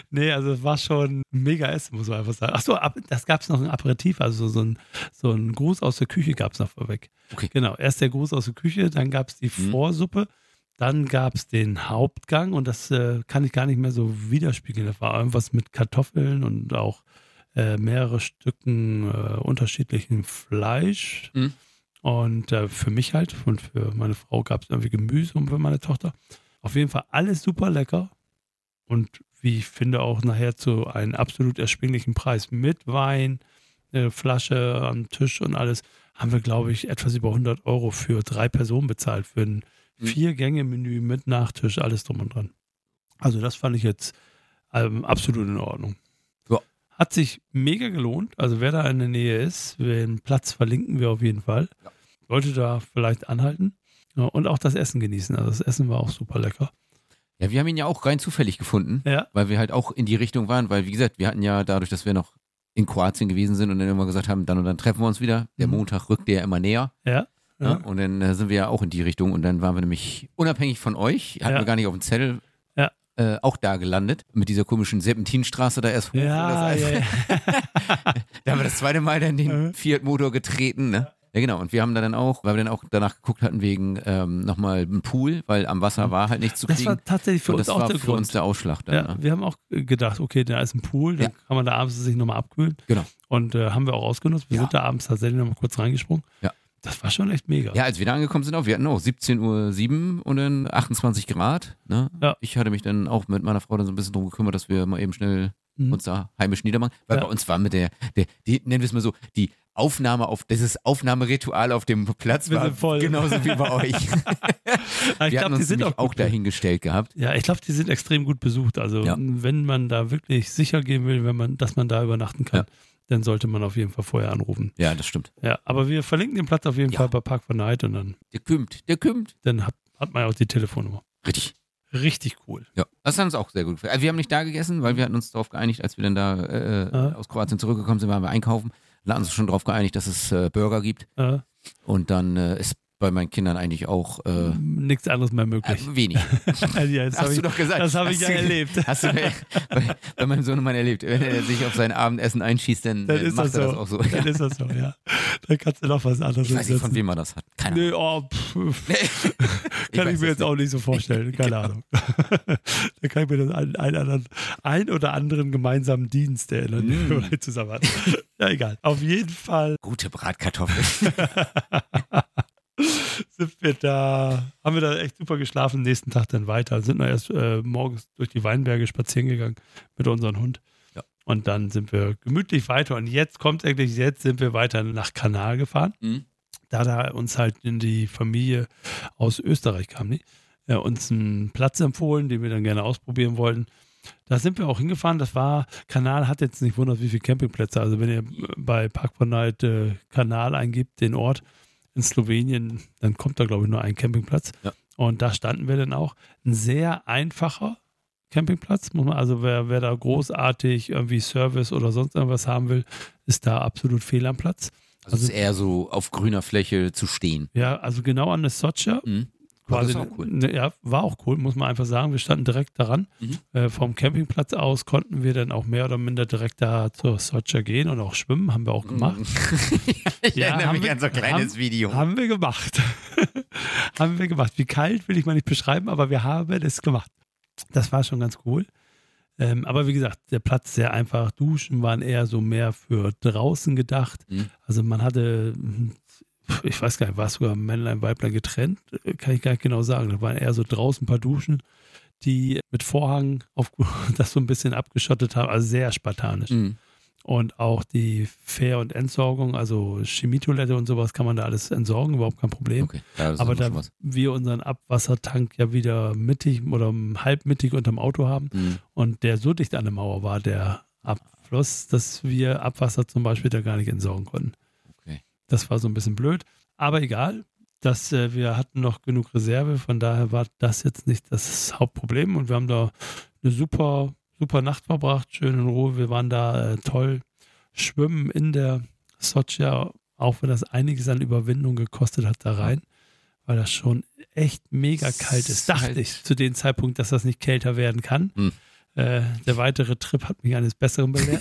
Nee, also es war schon mega Essen, muss man einfach sagen. Achso, das gab es noch ein Aperitif, also so ein, so ein Gruß aus der Küche gab es noch vorweg. Okay. Genau, erst der Gruß aus der Küche, dann gab es die Mhm. Vorsuppe, dann gab es den Hauptgang und das äh, kann ich gar nicht mehr so widerspiegeln. Das war irgendwas mit Kartoffeln und auch äh, mehrere Stücken äh, unterschiedlichen Fleisch. Mhm. Und äh, für mich halt und für meine Frau gab es irgendwie Gemüse und für meine Tochter. Auf jeden Fall alles super lecker und wie ich finde auch nachher zu einem absolut erschwinglichen Preis mit Wein, äh, Flasche am Tisch und alles haben wir, glaube ich, etwas über hundert Euro für drei Personen bezahlt, für ein Mhm. Vier-Gänge-Menü mit Nachtisch, alles drum und dran. Also das fand ich jetzt ähm, absolut in Ordnung. Ja. Hat sich mega gelohnt. Also wer da in der Nähe ist, den Platz verlinken wir auf jeden Fall. Ja. Sollte da vielleicht anhalten. Ja, und auch das Essen genießen. Also das Essen war auch super lecker. Ja, wir haben ihn ja auch rein zufällig gefunden, Ja. weil wir halt auch in die Richtung waren, weil wie gesagt, wir hatten ja dadurch, dass wir noch in Kroatien gewesen sind und dann immer gesagt haben, dann und dann treffen wir uns wieder. Der Mhm. Montag rückte ja immer näher. Ja. Ja. Ja. Und dann äh, sind wir ja auch in die Richtung und dann waren wir nämlich unabhängig von euch, hatten Ja. wir gar nicht auf dem Zettel, Ja. äh, auch da gelandet, mit dieser komischen Serpentinstraße da erst hoch. Ja, das ja, ja. Da haben wir das zweite Mal dann den Mhm. Fiat-Motor getreten, ne? Ja, genau. Und wir haben da dann auch, weil wir dann auch danach geguckt hatten wegen ähm, nochmal einem Pool, weil am Wasser war halt nichts zu Das kriegen. war tatsächlich für und uns das auch war der für Grund. uns der Ausschlag dann. Ja, Ne? wir haben auch gedacht, okay, da ist ein Pool, dann Ja. kann man da abends sich nochmal abkühlen. Genau. Und äh, haben wir auch ausgenutzt. Wir Ja. sind da abends tatsächlich nochmal kurz reingesprungen. Ja. Das war schon echt mega. Ja, als wir da angekommen sind, auch, wir hatten auch siebzehn Uhr sieben und dann achtundzwanzig Grad. Ne? Ja. Ich hatte mich dann auch mit meiner Frau dann so ein bisschen drum gekümmert, dass wir mal eben schnell Mhm. uns da heimisch niedermachen. Weil Ja. bei uns war mit der, der, die, nennen wir es mal so, die Aufnahme auf, dieses Aufnahmeritual auf dem Platz Wir war sind voll. genauso wie bei euch. Aber ich wir glaube, hatten die uns sind nämlich auch, auch gut, dahingestellt gehabt. Ja, ich glaube, die sind extrem gut besucht. Also Ja. wenn man da wirklich sicher gehen will, wenn man, dass man da übernachten kann, Ja. dann sollte man auf jeden Fall vorher anrufen. Ja, das stimmt. Ja, aber wir verlinken den Platz auf jeden Ja. Fall bei Park for Night und dann, Der kümmt, der kümmt. dann hat, hat man ja auch die Telefonnummer. Richtig. Richtig cool. Ja, das hat uns auch sehr gut gefallen. Also wir haben nicht da gegessen, weil wir hatten uns darauf geeinigt, als wir dann da äh, Ah. aus Kroatien zurückgekommen sind, waren wir einkaufen. Da hatten wir uns schon darauf geeinigt, dass es äh, Burger gibt. Äh, Und dann äh, ist bei meinen Kindern eigentlich auch äh, Nichts anderes mehr möglich. äh, wenig. ja, das Hast habe du ich, doch gesagt. das hab ich Hast ja du- erlebt. Hast du bei, bei, bei meinem Sohnemann erlebt. Wenn er sich auf sein Abendessen einschießt, dann, Dann äh, ist macht das er so. das auch so. Dann ist das so, ja. Dann kannst du noch was anderes Ich weiß nicht, von setzen. wem er das hat. Keine Nee, Ahnung. oh, pff, Ich kann weiß ich mir es jetzt auch nicht so vorstellen. Keine Genau. Ahnung. Da kann ich mir das einen, einen, anderen, ein oder anderen gemeinsamen Dienst erinnern, den Mm. wir vielleicht zusammen hatten. Ja, egal. Auf jeden Fall Gute Bratkartoffeln. sind wir da, haben wir da echt super geschlafen, nächsten Tag dann weiter. Sind wir erst äh, morgens durch die Weinberge spazieren gegangen mit unserem Hund. Ja. Und dann sind wir gemütlich weiter. Und jetzt kommt eigentlich, jetzt sind wir weiter nach Kanal gefahren. Mhm. Da da uns halt in die Familie aus Österreich kam, nicht? Ja, uns einen Platz empfohlen, den wir dann gerne ausprobieren wollten. Da sind wir auch hingefahren. Das war, Kanal hat jetzt nicht wundert, wie viele Campingplätze. Also wenn ihr bei Park for Night äh, Kanal eingibt, den Ort in Slowenien, dann kommt da glaube ich nur ein Campingplatz. Ja. Und da standen wir dann auch. Ein sehr einfacher Campingplatz, muss man, also wer, wer da großartig irgendwie Service oder sonst irgendwas haben will, ist da absolut fehl am Platz. Also es ist eher so auf grüner Fläche zu stehen. Ja, also genau an der Socha. Mhm. Aber Quasi, das ist auch cool. ne, ja, war auch cool, muss man einfach sagen. Wir standen direkt daran. Mhm. Äh, vom Campingplatz aus konnten wir dann auch mehr oder minder direkt da zur Socha gehen und auch schwimmen, haben wir auch gemacht. ich Ja, erinnere haben mich wir- an so ein kleines haben- Video. Haben wir gemacht. haben wir gemacht. Wie kalt will ich mal nicht beschreiben, aber wir haben es gemacht. Das war schon ganz cool. Ähm, aber wie gesagt, der Platz sehr einfach. Duschen waren eher so mehr für draußen gedacht. Mhm. Also man hatte, ich weiß gar nicht, war es sogar Männlein, Weiblein getrennt? Kann ich gar nicht genau sagen. Da waren eher so draußen ein paar Duschen, die mit Vorhang auf, das so ein bisschen abgeschottet haben. Also sehr spartanisch. Mhm. Und auch die Fähr- und Entsorgung, also Chemietoilette und sowas kann man da alles entsorgen, überhaupt kein Problem. Okay, ja, das Aber ist doch da schon was. wir unseren Abwassertank ja wieder mittig oder halb mittig unterm Auto haben Mhm. und der so dicht an der Mauer war, der Abfluss, dass wir Abwasser zum Beispiel da gar nicht entsorgen konnten. Okay. Das war so ein bisschen blöd, aber egal. Das, äh, wir hatten noch genug Reserve, von daher war das jetzt nicht das Hauptproblem und wir haben da eine super, super Nacht verbracht, schön in Ruhe. Wir waren da äh, toll schwimmen in der Socha, auch wenn das einiges an Überwindung gekostet hat da rein, weil das schon echt mega kalt ist. Dachte Halt- ich zu dem Zeitpunkt, dass das nicht kälter werden kann. Hm. Äh, der weitere Trip hat mich eines Besseren belehrt.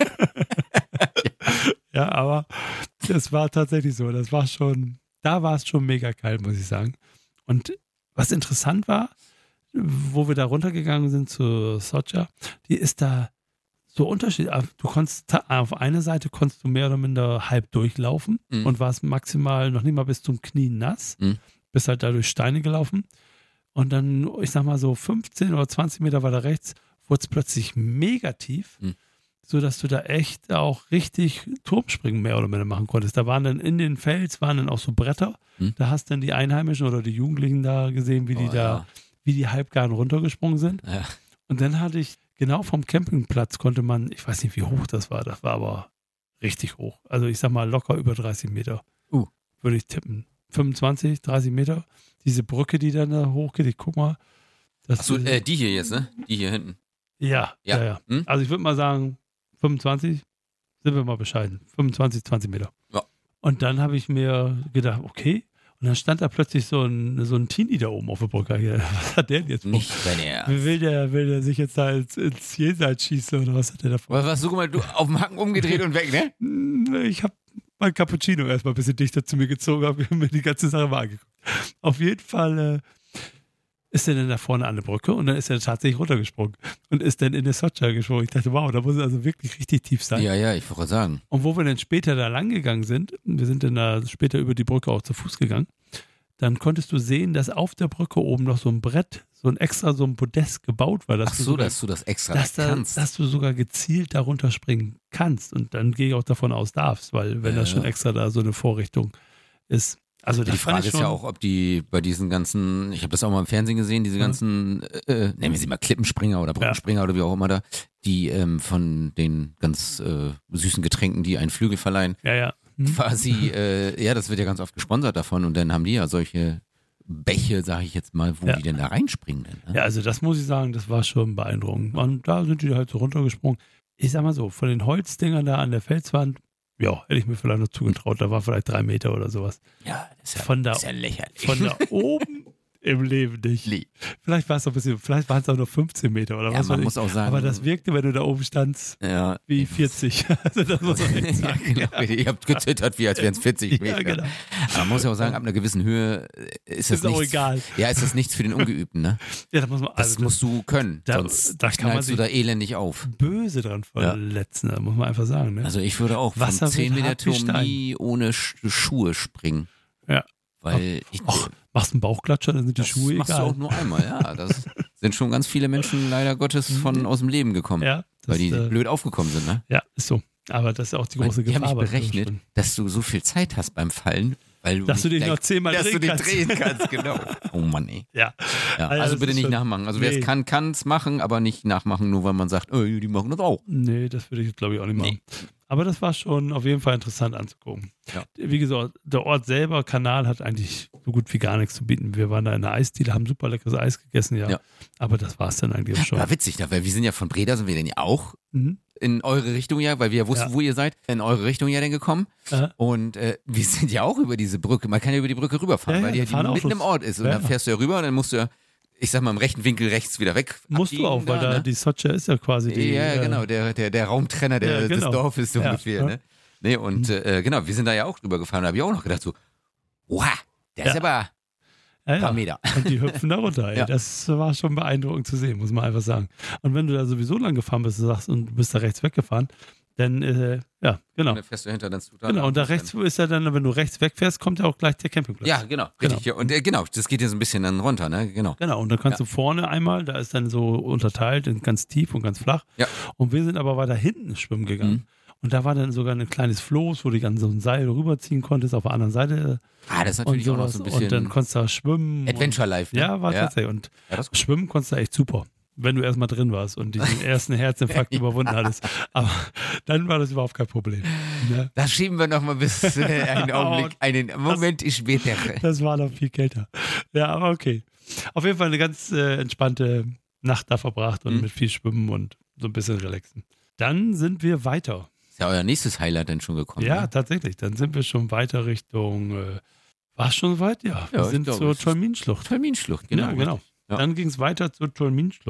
Ja, aber das war tatsächlich so. Das war schon, da war es schon mega geil, muss ich sagen. Und was interessant war, wo wir da runtergegangen sind zu Socha, die ist da so unterschiedlich. Du konntest, auf einer Seite konntest du mehr oder minder halb durchlaufen Mhm. und warst maximal noch nicht mal bis zum Knie nass. Mhm. Bist halt da durch Steine gelaufen. Und dann, ich sag mal so fünfzehn oder zwanzig Meter weiter rechts, wurde es plötzlich mega tief, Mhm. sodass du da echt auch richtig Turmspringen mehr oder minder machen konntest. Da waren dann in den Fels, waren dann auch so Bretter. Mhm. Da hast dann die Einheimischen oder die Jugendlichen da gesehen, wie die Oh, da, ja. wie die halbgaren runtergesprungen sind. Ja. Und dann hatte ich, genau vom Campingplatz konnte man, ich weiß nicht, wie hoch das war, das war aber richtig hoch. Also ich sag mal locker über dreißig Meter. Uh. Würde ich tippen. fünfundzwanzig, dreißig Meter. Diese Brücke, die dann da hochgeht, ich guck mal. Das Achso, ist- äh, die hier jetzt, ne? Die hier hinten. ja, Ja. ja, ja. Hm? Also ich würde mal sagen, fünfundzwanzig, sind wir mal bescheiden. fünfundzwanzig, zwanzig Meter. Ja. Und dann habe ich mir gedacht, okay. Und dann stand da plötzlich so ein, so ein Teenie da oben auf der Brücke. Hier. Was hat der denn jetzt vor? Nicht dein Ernst. Will der, will der sich jetzt da ins, ins Jenseits schießen oder was hat der da vor? Was warst du, guck mal, du auf dem Hacken umgedreht und weg, ne? Hm, Ich habe mein Cappuccino erstmal ein bisschen dichter zu mir gezogen, habe mir die ganze Sache mal angeguckt. Auf jeden Fall äh, ist er dann da vorne an der Brücke und dann ist er tatsächlich runtergesprungen und ist dann in der Socha gesprungen. Ich dachte, wow, da muss es also wirklich richtig tief sein. Ja, ja, ich wollte sagen. Und wo wir dann später da lang gegangen sind, wir sind dann da später über die Brücke auch zu Fuß gegangen, dann konntest du sehen, dass auf der Brücke oben noch so ein Brett, so ein extra so ein Podest gebaut war. Dass Ach du so, sogar, dass du das extra dass, da, kannst. dass du sogar gezielt da runterspringen kannst. Und dann gehe ich auch davon aus, darfst, weil wenn Ja, das schon ja. extra da so eine Vorrichtung ist. Also das Die fand Frage ich ist schon, ja auch, ob die bei diesen ganzen, ich habe das auch mal im Fernsehen gesehen, diese ganzen, äh, nennen wir sie mal Klippenspringer oder Brunnenspringer oder wie auch immer da, die ähm, von den ganz äh, süßen Getränken, die einen Flügel verleihen, Ja, ja. Hm? quasi, äh, ja, das wird ja ganz oft gesponsert davon und dann haben die ja solche Bäche, sage ich jetzt mal, wo Ja. die denn da reinspringen denn, ne? Ja, also das muss ich sagen, das war schon beeindruckend. Und da sind die halt so runtergesprungen. Ich sag mal so, von den Holzdingern da an der Felswand, ja, hätte ich mir vielleicht noch zugetraut. Da war vielleicht drei Meter oder sowas. Ja, das ist ja, Von da- ist ja lächerlich. Von da oben im Leben nicht. Nee. Vielleicht war es noch ein bisschen, vielleicht waren es auch nur fünfzehn Meter oder Ja, was man weiß muss ich. auch sagen. Aber das wirkte, wenn du da oben standst, ja, wie vierzig. Also das muss man echt ja, sagen. genau. Ihr habt gezittert, wie als wären es vierzig Meter. Ja, genau. Aber man muss ja auch sagen, ab einer gewissen Höhe ist das Ist auch nichts. egal. Ja, ist das nichts für den Ungeübten, ne? Ja, da muss man, Das also musst du können, da- sonst da kann man knallst du sich- da elendig auf. böse dran verletzen, da muss man einfach sagen. Ne? Also ich würde auch vom Wasser wird zehn Meter hart wie Turm Stein. nie ohne Sch Schuhe springen. Ja. Weil ich, Ach, machst einen Bauchklatscher, dann sind die das Schuhe machst egal. du auch nur einmal, ja. Das sind schon ganz viele Menschen leider Gottes von aus dem Leben gekommen, Ja, das, weil die äh, blöd aufgekommen sind, ne? ja, ist so. Aber das ist auch die große Die haben Gefahr. mich bei so berechnet, Springen. dass du so viel Zeit hast beim Fallen, weil du Dass du nicht dich noch gleich- zehnmal dass drehen du dich kannst. drehen kannst, genau. Oh Mann, ey. Ja. Ja, Ah ja, also das bitte ist nicht schon- nachmachen. Also wer Nee. es kann, kann es machen, aber nicht nachmachen, nur weil man sagt, oh, die machen das auch. Nee, das würde ich glaube ich auch nicht machen. Aber das war schon auf jeden Fall interessant anzugucken. Ja. Wie gesagt, der Ort selber, Kanal, hat eigentlich so gut wie gar nichts zu bieten. Wir waren da in der Eisdiele, haben super leckeres Eis gegessen, ja. Ja. Aber das war es dann eigentlich auch schon. War witzig, da, weil wir sind ja von Breda, sind wir denn ja auch Mhm. in eure Richtung ja, weil wir ja wussten, Ja. wo ihr seid, in eure Richtung ja dann gekommen. Äh, Und äh, wir sind ja auch über diese Brücke, man kann ja über die Brücke rüberfahren, Ja, weil ja, die, da fahren ja die mitten Autos. im Ort ist. Und Ja, dann ja. fährst du ja rüber und dann musst du ja, ich sag mal, im rechten Winkel rechts wieder weg. musst du auch, weil da ne? die Socha ist ja quasi die. Ja, äh, genau, der, der, der Raumtrenner der, Ja, genau. des Dorfes so Ja, ungefähr. ja. Ne? Nee, und äh, genau, wir sind da ja auch drüber gefahren. Da habe ich auch noch gedacht so, wow, der ist Ja. aber Ja, ein paar ja. Meter. Und die hüpfen da runter. Ey. Ja. Das war schon beeindruckend zu sehen, muss man einfach sagen. Und wenn du da sowieso lang gefahren bist, du sagst, und du bist da rechts weggefahren, dann, äh, ja, genau. Und dann fährst du hinter dann total. Genau, und da rechts ist ja dann, wenn du rechts wegfährst, kommt ja auch gleich der Campingplatz. Ja, genau, Genau. richtig. Ja. Und äh, genau, das geht ja so ein bisschen dann runter, ne? Genau. Genau, und dann kannst du vorne einmal, da ist dann so unterteilt in ganz tief und ganz flach. Ja. Und wir sind aber weiter hinten schwimmen gegangen. Mhm. Und da war dann sogar ein kleines Floß, wo du dich an so ein Seil rüberziehen konntest, auf der anderen Seite. Ah, das ist Und natürlich auch noch sowas. so ein Und dann bisschen konntest du da schwimmen. Adventure Life. Und, Ne? ja, war ja. tatsächlich. Und Ja, das ist gut. schwimmen konntest du echt super, wenn du erstmal drin warst und diesen ersten Herzinfarkt überwunden hattest. Aber dann war das überhaupt kein Problem. Ne? Das schieben wir nochmal bis äh, einen Augenblick, einen Moment später. Das war noch viel kälter. Ja, aber okay. Auf jeden Fall eine ganz äh, entspannte Nacht da verbracht und Mhm. mit viel Schwimmen und so ein bisschen relaxen. Dann sind wir weiter. Ist ja euer nächstes Highlight dann schon gekommen. Ja, Ne? tatsächlich. Dann sind wir schon weiter Richtung, äh, war es schon weit? Ja, wir Ja, ich sind glaube, zur es ist- Tolminschlucht. Terminschlucht, genau. ja, genau. richtig. Ja. Dann ging es weiter zur Tolminschlucht.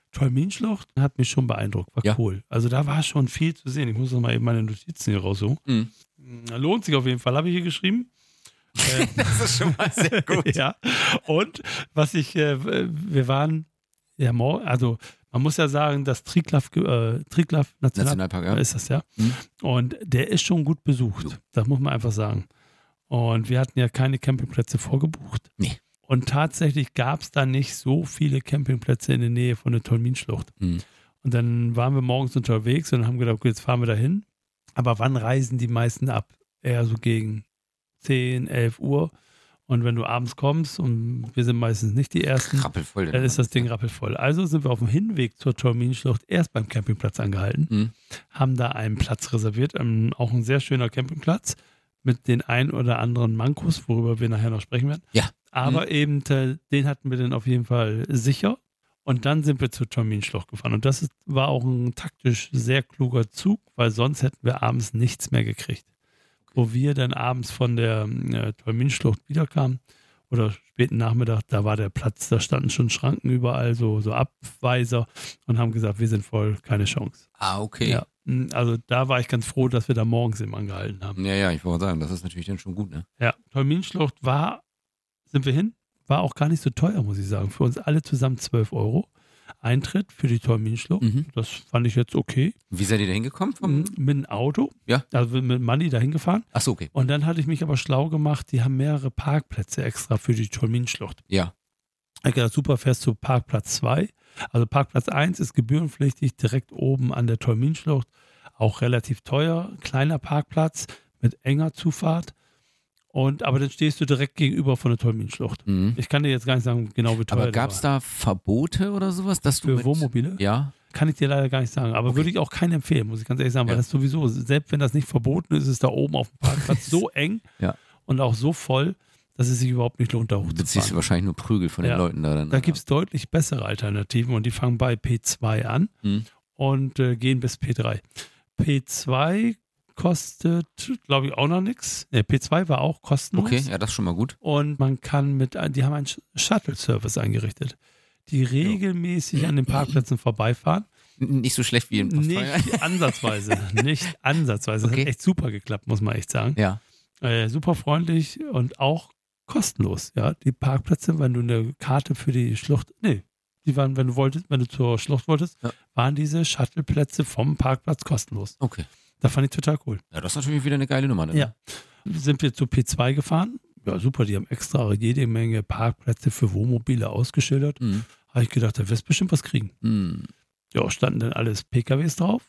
Tolminschlucht hat mich schon beeindruckt, war Ja. cool. Also da war schon viel zu sehen. Ich muss noch mal eben meine Notizen hier raussuchen. Mhm. Lohnt sich auf jeden Fall, habe ich hier geschrieben. Äh, Das ist schon mal sehr gut. ja. Und was ich, äh, wir waren ja morgen, also man muss ja sagen, das Triglav, äh, Triglav National Nationalpark, ja. ist das ja. Mhm. Und der ist schon gut besucht. Jo. Das muss man einfach sagen. Und wir hatten ja keine Campingplätze vorgebucht. Nee. Und tatsächlich gab es da nicht so viele Campingplätze in der Nähe von der Tolminschlucht. Mhm. Und dann waren wir morgens unterwegs und haben gedacht, okay, jetzt fahren wir da hin. Aber wann reisen die meisten ab? Eher so gegen zehn, elf Uhr. Und wenn du abends kommst, und wir sind meistens nicht die Ersten, Rappelvoll. dann ist das Ding rappelvoll. Also sind wir auf dem Hinweg zur Tolminschlucht erst beim Campingplatz angehalten, Mhm. haben da einen Platz reserviert, ähm, auch ein sehr schöner Campingplatz mit den ein oder anderen Mankos, worüber wir nachher noch sprechen werden. Ja. Aber eben, äh, den hatten wir dann auf jeden Fall sicher. Und dann sind wir zur Tolminschlucht gefahren. Und das ist, war auch ein taktisch sehr kluger Zug, weil sonst hätten wir abends nichts mehr gekriegt. Wo wir dann abends von der äh, Tolminschlucht wiederkamen oder späten Nachmittag, da war der Platz, da standen schon Schranken überall, so, so Abweiser und haben gesagt, wir sind voll, keine Chance. Ah, okay. Ja, also da war ich ganz froh, dass wir da morgens eben angehalten haben. Ja, ja, ich wollte sagen, das ist natürlich dann schon gut, ne? Ja, Tolminschlucht war, sind wir hin, war auch gar nicht so teuer, muss ich sagen. Für uns alle zusammen zwölf Euro. Eintritt für die Tolminschlucht. Mhm. Das fand ich jetzt okay. Wie seid ihr da hingekommen? Vom Mit einem Auto. Ja. Also mit Manni dahin gefahren. Ach so, okay. Und dann hatte ich mich aber schlau gemacht, die haben mehrere Parkplätze extra für die Tolminschlucht. Ja. Ich habe gedacht, super, fährst zu Parkplatz zwei. Also Parkplatz eins ist gebührenpflichtig, direkt oben an der Tolminschlucht. Auch relativ teuer, kleiner Parkplatz mit enger Zufahrt. Und, aber dann stehst du direkt gegenüber von der Tolminschlucht. Mhm. Ich kann dir jetzt gar nicht sagen, genau wie teuer Aber der gab es war. da Verbote oder sowas, dass du Für mit, Wohnmobile? Ja. Kann ich dir leider gar nicht sagen. Aber Okay. würde ich auch keinen empfehlen, muss ich ganz ehrlich sagen. Weil Ja. das sowieso, selbst wenn das nicht verboten ist, ist es da oben auf dem Parkplatz so eng Ja. und auch so voll, dass es sich überhaupt nicht lohnt, da Du beziehst hochzufahren. wahrscheinlich nur Prügel von den Ja. Leuten da dann. Da gibt es deutlich bessere Alternativen und die fangen bei P zwei an Mhm. und äh, gehen bis P drei. P zwei kostet, glaube ich, auch noch nichts. Ne, P zwei war auch kostenlos. Okay, ja, das ist schon mal gut. Und man kann mit, die haben einen Shuttle-Service eingerichtet, die regelmäßig an den Parkplätzen vorbeifahren. N- Nicht so schlecht wie im Postfeuer. Nicht ansatzweise, nicht ansatzweise. Das Okay. hat echt super geklappt, muss man echt sagen. Ja. Äh, super freundlich und auch kostenlos. Ja, die Parkplätze, wenn du eine Karte für die Schlucht, nee, die waren, wenn du wolltest, wenn du zur Schlucht wolltest, Ja. waren diese Shuttle-Plätze vom Parkplatz kostenlos. Okay. Das fand ich total cool. Ja, das ist natürlich wieder eine geile Nummer. Dann, Ja. Sind wir zu P zwei gefahren. Ja, super, die haben extra jede Menge Parkplätze für Wohnmobile ausgeschildert. Mhm. Habe ich gedacht, da wirst du bestimmt was kriegen. Mhm. Ja, standen dann alles P K Ws drauf.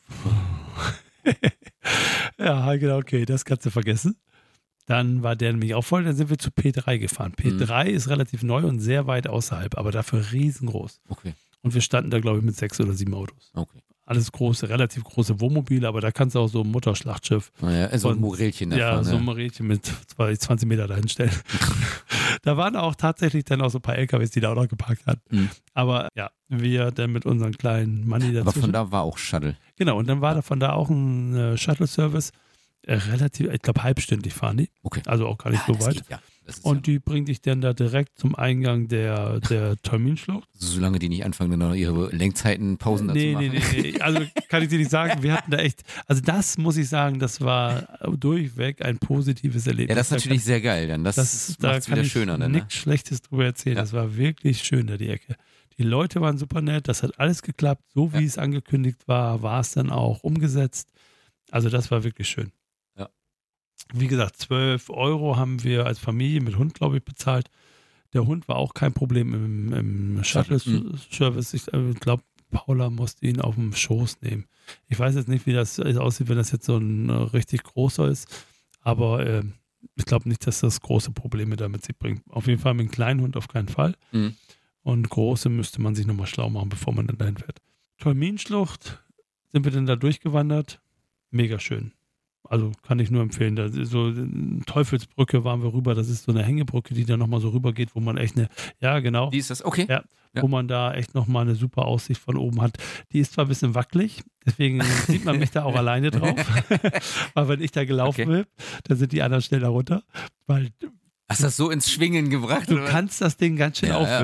Ja, habe ich gedacht, okay, das kannst du vergessen. Dann war der nämlich auch voll, dann sind wir zu P drei gefahren. P drei ist relativ neu und sehr weit außerhalb, aber dafür riesengroß. Okay. Und wir standen da, glaube ich, mit sechs oder sieben Autos. Okay. Alles große, relativ große Wohnmobile, aber da kannst du auch so ein Mutterschlachtschiff. Naja, so ein Und- Morelchen da Ja, vorne. so ein Rädchen mit zwanzig Meter dahin stellen. Da waren auch tatsächlich dann auch so ein paar L K Ws, die da auch noch geparkt hatten. Mhm. Aber ja, wir dann mit unseren kleinen Money Aber dazwischen. von da war auch Shuttle. Genau, und dann war da von da auch ein äh, Shuttle-Service. Äh, relativ, ich glaube, halbstündlich fahren die. Okay. Also auch gar nicht Ja, so das weit. geht, ja. Das ist Und die bringt dich dann da direkt zum Eingang der, der Tolminschlucht. ja, solange die nicht anfangen, dann noch ihre Lenkzeiten, Pausen dazu Nee, machen. nee, nee, nee. Also kann ich dir nicht sagen, wir hatten da echt, also das muss ich sagen, das war durchweg ein positives Erlebnis. Ja, das ist Da natürlich sehr geil dann. Das, Das, da macht es kann wieder ich schöner dann. Ne? nichts Schlechtes drüber erzählen. Ja. Das war wirklich schön, da die Ecke. Die Leute waren super nett, das hat alles geklappt. So wie Ja. es angekündigt war, war es dann auch umgesetzt. Also das war wirklich schön. Ja. Wie gesagt, zwölf Euro haben wir als Familie mit Hund, glaube ich, bezahlt. Der Hund war auch kein Problem im, im Shuttle-Service. Ich äh, glaube, Paula musste ihn auf dem Schoß nehmen. Ich weiß jetzt nicht, wie das aussieht, wenn das jetzt so ein äh, richtig großer ist. Aber äh, ich glaube nicht, dass das große Probleme damit sich bringt. Auf jeden Fall mit einem kleinen Hund auf keinen Fall. Mhm. Und große müsste man sich nochmal schlau machen, bevor man dann dahin fährt. Tolminschlucht sind wir dann da durchgewandert. Mega schön. Also kann ich nur empfehlen. Da ist so in Teufelsbrücke waren wir rüber. Das ist so eine Hängebrücke, die da nochmal so rüber geht, wo man echt eine, ja genau, Wie ist das? Okay. Ja. Ja. wo man da echt nochmal eine super Aussicht von oben hat. Die ist zwar ein bisschen wackelig, deswegen sieht man mich da auch alleine drauf. Weil wenn ich da gelaufen Okay. bin, dann sind die anderen schneller runter. Weil Hast du das so ins Schwingen gebracht? du oder? kannst das Ding ganz schön Ja, ja. aufwippen.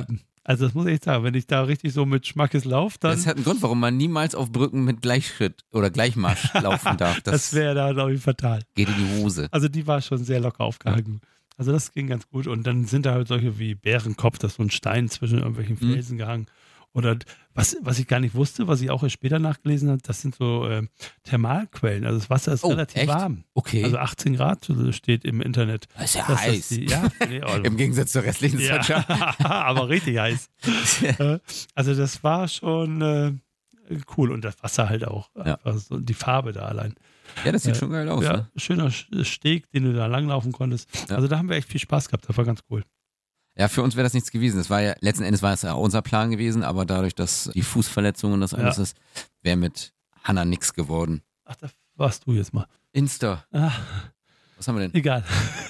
Also das muss ich echt sagen, wenn ich da richtig so mit Schmackes laufe, dann... Das hat einen Grund, warum man niemals auf Brücken mit Gleichschritt oder Gleichmarsch laufen darf. Das, das wäre da, glaube ich, fatal. Geht in die Hose. Also die war schon sehr locker aufgehangen. Also das ging ganz gut. Und dann sind da halt solche wie Bärenkopf, das ist so ein Stein zwischen irgendwelchen Felsen mhm. gehangen. Oder was, was ich gar nicht wusste, was ich auch erst später nachgelesen habe, das sind so äh, Thermalquellen. Also das Wasser ist oh, relativ echt? warm. Okay. Also achtzehn Grad steht im Internet. Das ist ja das heiß. Die, ja, nee, also, im Gegensatz zur restlichen ja, Zeit. aber richtig heiß. Also das war schon äh, cool. Und das Wasser halt auch. Ja. Also die Farbe da allein. Ja, das sieht äh, schon geil aus. Ja, Ne? schöner Steg, den du da langlaufen konntest. Ja. Also da haben wir echt viel Spaß gehabt. Das war ganz cool. Ja, für uns wäre das nichts gewesen. Das war ja, letzten Endes war es ja unser Plan gewesen, aber dadurch, dass die Fußverletzungen und das alles ja. ist, wäre mit Hanna nichts geworden. Ach, da warst du jetzt mal. Insta. Ah. Was haben wir denn? Egal.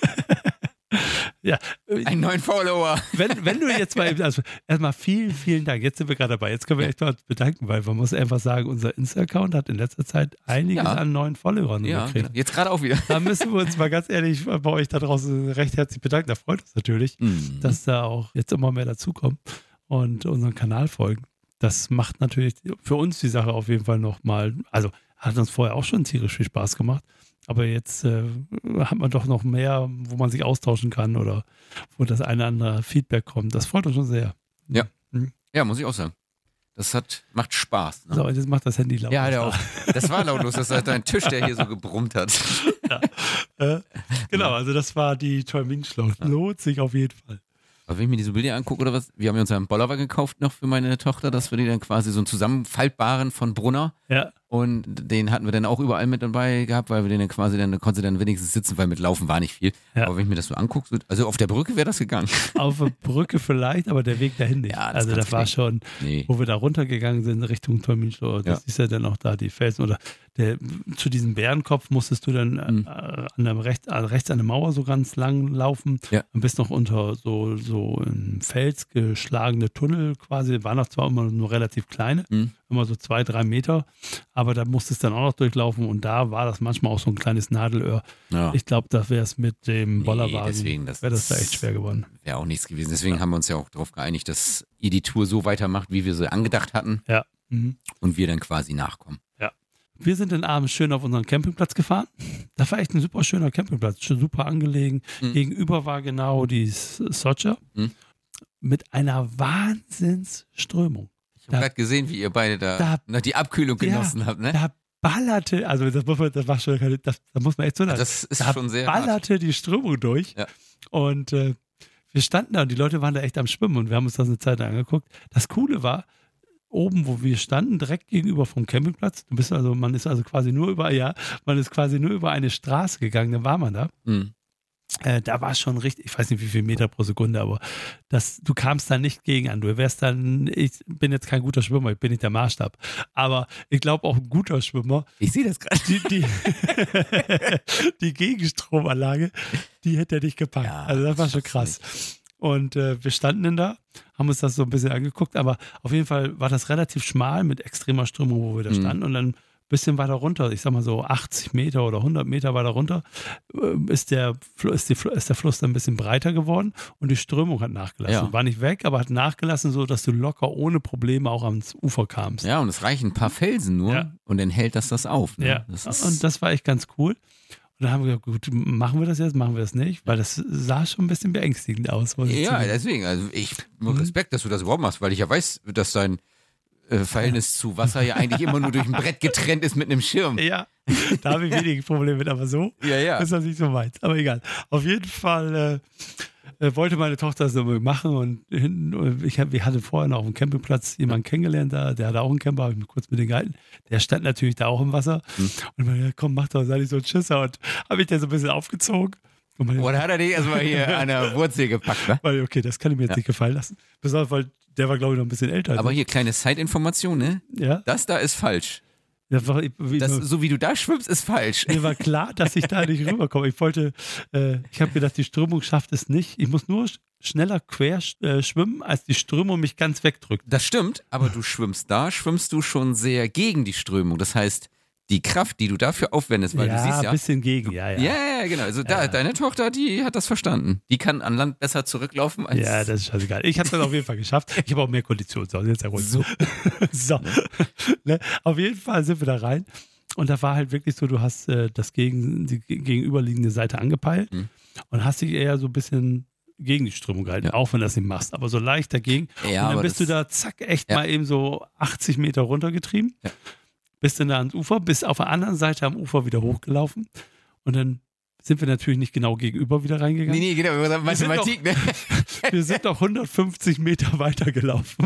Ja. Einen neuen Follower. Wenn, wenn du jetzt mal, also erstmal vielen, vielen Dank. Jetzt sind wir gerade dabei. Jetzt können wir ja. echt mal bedanken, weil man muss einfach sagen, unser Insta-Account hat in letzter Zeit einiges ja. an neuen Followern ja, gekriegt. Jetzt gerade auch wieder. Da müssen wir uns mal ganz ehrlich bei euch da draußen recht herzlich bedanken. Da freut uns natürlich, mhm. dass da auch jetzt immer mehr dazukommen und unseren Kanal folgen. Das macht natürlich für uns die Sache auf jeden Fall nochmal, also hat uns vorher auch schon tierisch viel Spaß gemacht. Aber jetzt äh, hat man doch noch mehr, wo man sich austauschen kann oder wo das eine oder andere Feedback kommt. Das freut uns schon sehr. Ja, mhm. ja, muss ich auch sagen. Das hat, macht Spaß. Ne? So, jetzt macht das Handy laut. Ja, der auch. Das war lautlos, das war dein Tisch, der hier so gebrummt hat. Ja. Äh, genau, also das war die Tolmin-Schlacht. Lohnt sich auf jeden Fall. Aber wenn ich mir diese Bilder angucke oder was, wir haben uns ja einen Bollerwagen gekauft noch für meine Tochter, dass wir die dann quasi so einen zusammenfaltbaren von Brunner. Ja. Und den hatten wir dann auch überall mit dabei gehabt, weil wir den dann quasi, dann konnte dann wenigstens sitzen, weil mit Laufen war nicht viel. Ja. Aber wenn ich mir das so angucke, also auf der Brücke wäre das gegangen. Auf der Brücke vielleicht, aber der Weg dahin nicht. Ja, das also das war schon, nee. wo wir da runtergegangen sind Richtung Tolminschloh, das ja. ist ja dann auch da die Felsen oder der, zu diesem Bärenkopf musstest du dann mhm. äh, an der rechts, äh, rechts an der Mauer so ganz lang laufen ja. und bist noch unter so, so ein Fels geschlagene Tunnel quasi, waren noch zwar immer nur relativ kleine, mhm. immer so zwei, drei Meter, aber da musstest du dann auch noch durchlaufen und da war das manchmal auch so ein kleines Nadelöhr. Ja. Ich glaube, da wäre es mit dem Bollerwagen, nee, wäre das da echt schwer geworden. Wäre auch nichts gewesen. Deswegen ja. haben wir uns ja auch darauf geeinigt, dass ihr die Tour so weitermacht, wie wir sie angedacht hatten. Ja. Mhm. Und wir dann quasi nachkommen. Ja. Wir sind den Abend schön auf unseren Campingplatz gefahren. Das war echt ein super schöner Campingplatz, super angelegen. Mhm. Gegenüber war genau die Socha mhm. mit einer Wahnsinnsströmung. Ich habe gerade gesehen, wie ihr beide da, da noch die Abkühlung genossen ja, habt, ne? Da ballerte, also das muss man, das war schon, das, das muss man echt so sagen. Das ist da schon sehr ballerte hart. Die Strömung durch. Ja. Und äh, wir standen da und die Leute waren da echt am Schwimmen und wir haben uns das eine Zeit lang angeguckt. Das Coole war, oben, wo wir standen, direkt gegenüber vom Campingplatz. Du bist also, man ist also quasi nur über, ja, man ist quasi nur über eine Straße gegangen, dann war man da. Mhm. Äh, da war es schon richtig, ich weiß nicht wie viel Meter pro Sekunde, aber das, du kamst da nicht gegen an. Du wärst dann, ich bin jetzt kein guter Schwimmer, ich bin nicht der Maßstab, aber ich glaube auch ein guter Schwimmer. Ich sehe das gerade. Die, die, die Gegenstromanlage, die hätte er nicht gepackt. Ja, also das war schon krass. Nicht. Und äh, wir standen dann da, haben uns das so ein bisschen angeguckt, aber auf jeden Fall war das relativ schmal mit extremer Strömung, wo wir da standen. Mhm. Und dann ein bisschen weiter runter, ich sag mal so achtzig Meter oder hundert Meter weiter runter, äh, ist, der, ist, die, ist der Fluss dann ein bisschen breiter geworden und die Strömung hat nachgelassen. Ja. War nicht weg, aber hat nachgelassen, so dass du locker ohne Probleme auch ans Ufer kamst. Ja, und es reichen ein paar Felsen nur ja. und dann hält das das auf. Ne? Ja, das ist und das war echt ganz cool. Und dann haben wir gesagt, gut, machen wir das jetzt, machen wir das nicht? Weil das sah schon ein bisschen beängstigend aus. Ja, deswegen, also ich Respekt, dass du das überhaupt machst, weil ich ja weiß, dass dein äh, Verhältnis zu Wasser ja eigentlich immer nur durch ein Brett getrennt ist mit einem Schirm. Ja, da habe ich wenige Probleme mit, aber so ja, ja. ist das nicht so weit. Aber egal. Auf jeden Fall äh, äh, wollte meine Tochter das so machen und hinten, ich hab, wir hatten vorher noch auf dem Campingplatz jemanden kennengelernt, da, der hatte auch einen Camper, habe ich mich kurz mit dem gehalten. Der stand natürlich da auch im Wasser. Hm. Und ich meine, ja, komm, mach doch, sei nicht so ein Schisser. Und habe ich den so ein bisschen aufgezogen. Und dann hat er dich erstmal hier an der Wurzel gepackt, ne? Weil, okay, das kann ich mir jetzt ja. nicht gefallen lassen. Besonders, weil der war, glaube ich, noch ein bisschen älter. Aber hier kleine Side-Information, ne? Ja. Das da ist falsch. Ja, war, wie, das, so wie du da schwimmst, ist falsch. Mir war klar, dass ich da nicht rüberkomme. Ich wollte, äh, ich habe gedacht, die Strömung schafft es nicht. Ich muss nur schneller quer äh, schwimmen, als die Strömung mich ganz wegdrückt. Das stimmt, aber du schwimmst da, schwimmst du schon sehr gegen die Strömung. Das heißt, die Kraft, die du dafür aufwendest, weil ja, du siehst ja. ein bisschen gegen, ja, ja. Ja, ja, genau. Also da, Ja. deine Tochter, die hat das verstanden. Die kann an Land besser zurücklaufen als. Ja, das ist scheißegal. Ich habe das auf jeden Fall geschafft. Ich habe auch mehr Kondition. So, jetzt ja ruhig. So. so. Ne? Auf jeden Fall sind wir da rein. Und da war halt wirklich so, du hast äh, das gegen, die gegenüberliegende Seite angepeilt Mhm. und hast dich eher so ein bisschen gegen die Strömung gehalten, Ja. auch wenn du das nicht machst, aber so leicht dagegen. Ja, und dann aber bist das- du da zack echt Ja. mal eben so achtzig Meter runtergetrieben, Ja. bist dann da ans Ufer, bist auf der anderen Seite am Ufer wieder hochgelaufen und dann sind wir natürlich nicht genau gegenüber wieder reingegangen. Nee, nee, genau. sind Mathematik, ne? Wir sind noch hundertfünfzig Meter weitergelaufen.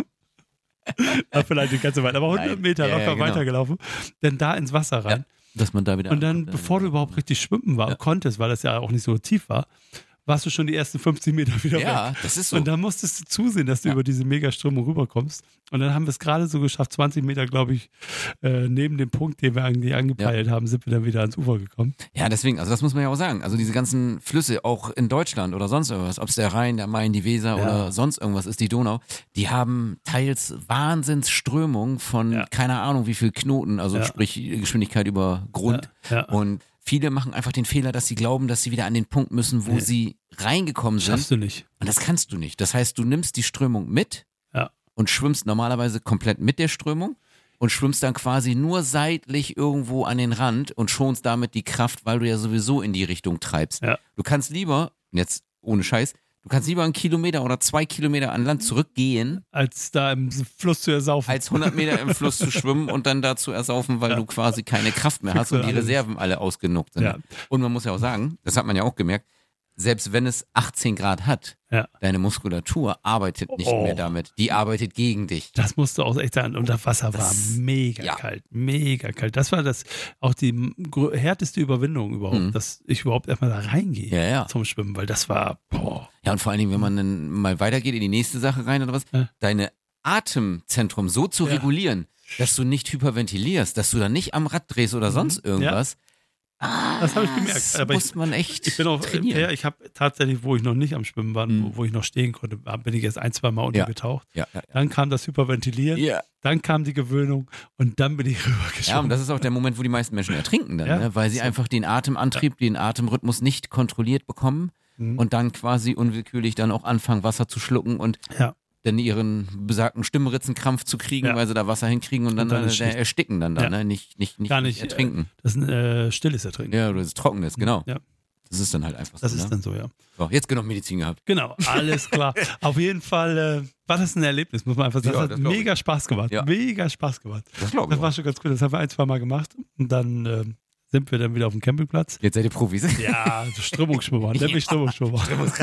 Ja, vielleicht nicht ganz so weit, aber hundert Nein. Meter Ja, ja, locker genau. weitergelaufen. Denn da ins Wasser rein. Dass man da wieder. Und dann, ankommt, bevor du überhaupt richtig schwimmen war, Ja. konntest, weil das ja auch nicht so tief war, warst du schon die ersten fünfzig Meter wieder weg. Ja, das ist so. Und dann musstest du zusehen, dass du Ja. über diese Megaströmung rüberkommst. Und dann haben wir es gerade so geschafft, zwanzig Meter, glaube ich, äh, neben dem Punkt, den wir eigentlich angepeilt haben, sind wir dann wieder ans Ufer gekommen. Ja, deswegen, also das muss man ja auch sagen. Also diese ganzen Flüsse, auch in Deutschland oder sonst irgendwas, ob es der Rhein, der Main, die Weser Ja. oder sonst irgendwas ist, die Donau, die haben teils Wahnsinnsströmungen von Ja. keine Ahnung wie viel Knoten, also Ja. sprich Geschwindigkeit über Grund. Ja, ja. Und viele machen einfach den Fehler, dass sie glauben, dass sie wieder an den Punkt müssen, wo Nee. sie reingekommen sind. Schaffst du nicht. Und das kannst du nicht. Das heißt, du nimmst die Strömung mit Ja. und schwimmst normalerweise komplett mit der Strömung und schwimmst dann quasi nur seitlich irgendwo an den Rand und schonst damit die Kraft, weil du ja sowieso in die Richtung treibst. Ja. Du kannst lieber, jetzt ohne Scheiß, du kannst lieber einen Kilometer oder zwei Kilometer an Land zurückgehen, Als da im Fluss zu ersaufen. als hundert Meter im Fluss zu schwimmen und dann da zu ersaufen, weil Ja. du quasi keine Kraft mehr hast und die Alles. Reserven alle ausgenuckt sind. Ja. Und man muss ja auch sagen, das hat man ja auch gemerkt, selbst wenn es achtzehn Grad hat, Ja. deine Muskulatur arbeitet nicht Oh. mehr damit. Die arbeitet gegen dich. Das musste auch echt sein. Und das Wasser war Das- mega ja. kalt, mega kalt. Das war das auch die grö- härteste Überwindung überhaupt, Mhm. dass ich überhaupt erstmal da reingehe Ja, ja. zum Schwimmen, weil das war, boah. Ja, und vor allen Dingen, wenn man dann mal weitergeht in die nächste Sache rein oder was, Ja. deine Atemzentrum so zu Ja. regulieren, dass du nicht hyperventilierst, dass du dann nicht am Rad drehst oder sonst irgendwas. Ah, Das habe ich gemerkt. Das Aber muss ich, man echt ich bin auch, trainieren. ja, ich habe tatsächlich, wo ich noch nicht am Schwimmen war, Mhm. wo, wo ich noch stehen konnte, bin ich erst ein, zwei Mal Ja. untergetaucht. Ja, ja, Dann kam das Hyperventilieren, ja. dann kam die Gewöhnung und dann bin ich Ja, und rübergeschwommen. das ist auch der Moment, wo die meisten Menschen ertrinken dann, Ja. ne? Weil sie So. einfach den Atemantrieb, den Atemrhythmus nicht kontrolliert bekommen Mhm. und dann quasi unwillkürlich dann auch anfangen, Wasser zu schlucken und Ja. dann ihren besagten Stimmritzenkrampf zu kriegen, Ja. weil sie da Wasser hinkriegen und dann, Und dann äh, ist schlecht. ersticken dann da, Ja. ne? Nicht, nicht, nicht, Gar nicht, ertrinken. Das ist ein äh, stilles Ertrinken. Ja, oder es trocken ist, genau. Ja, Das ist dann halt einfach das so. ist ne? dann so, ja. So, jetzt genug Medizin gehabt. Genau, alles klar. Auf jeden Fall äh, war das ein Erlebnis, muss man einfach sagen. Ja, Das das hat glaub ich. mega Spaß gemacht. Ja. Mega Spaß gemacht. Das glaube ich. Das war auch. schon ganz cool. Das haben wir ein, zwei Mal gemacht. Und dann äh, sind wir dann wieder auf dem Campingplatz. Jetzt seid ihr Profis. Ja, so Strömungsschwimmer, nämlich Strömungsschwimmer.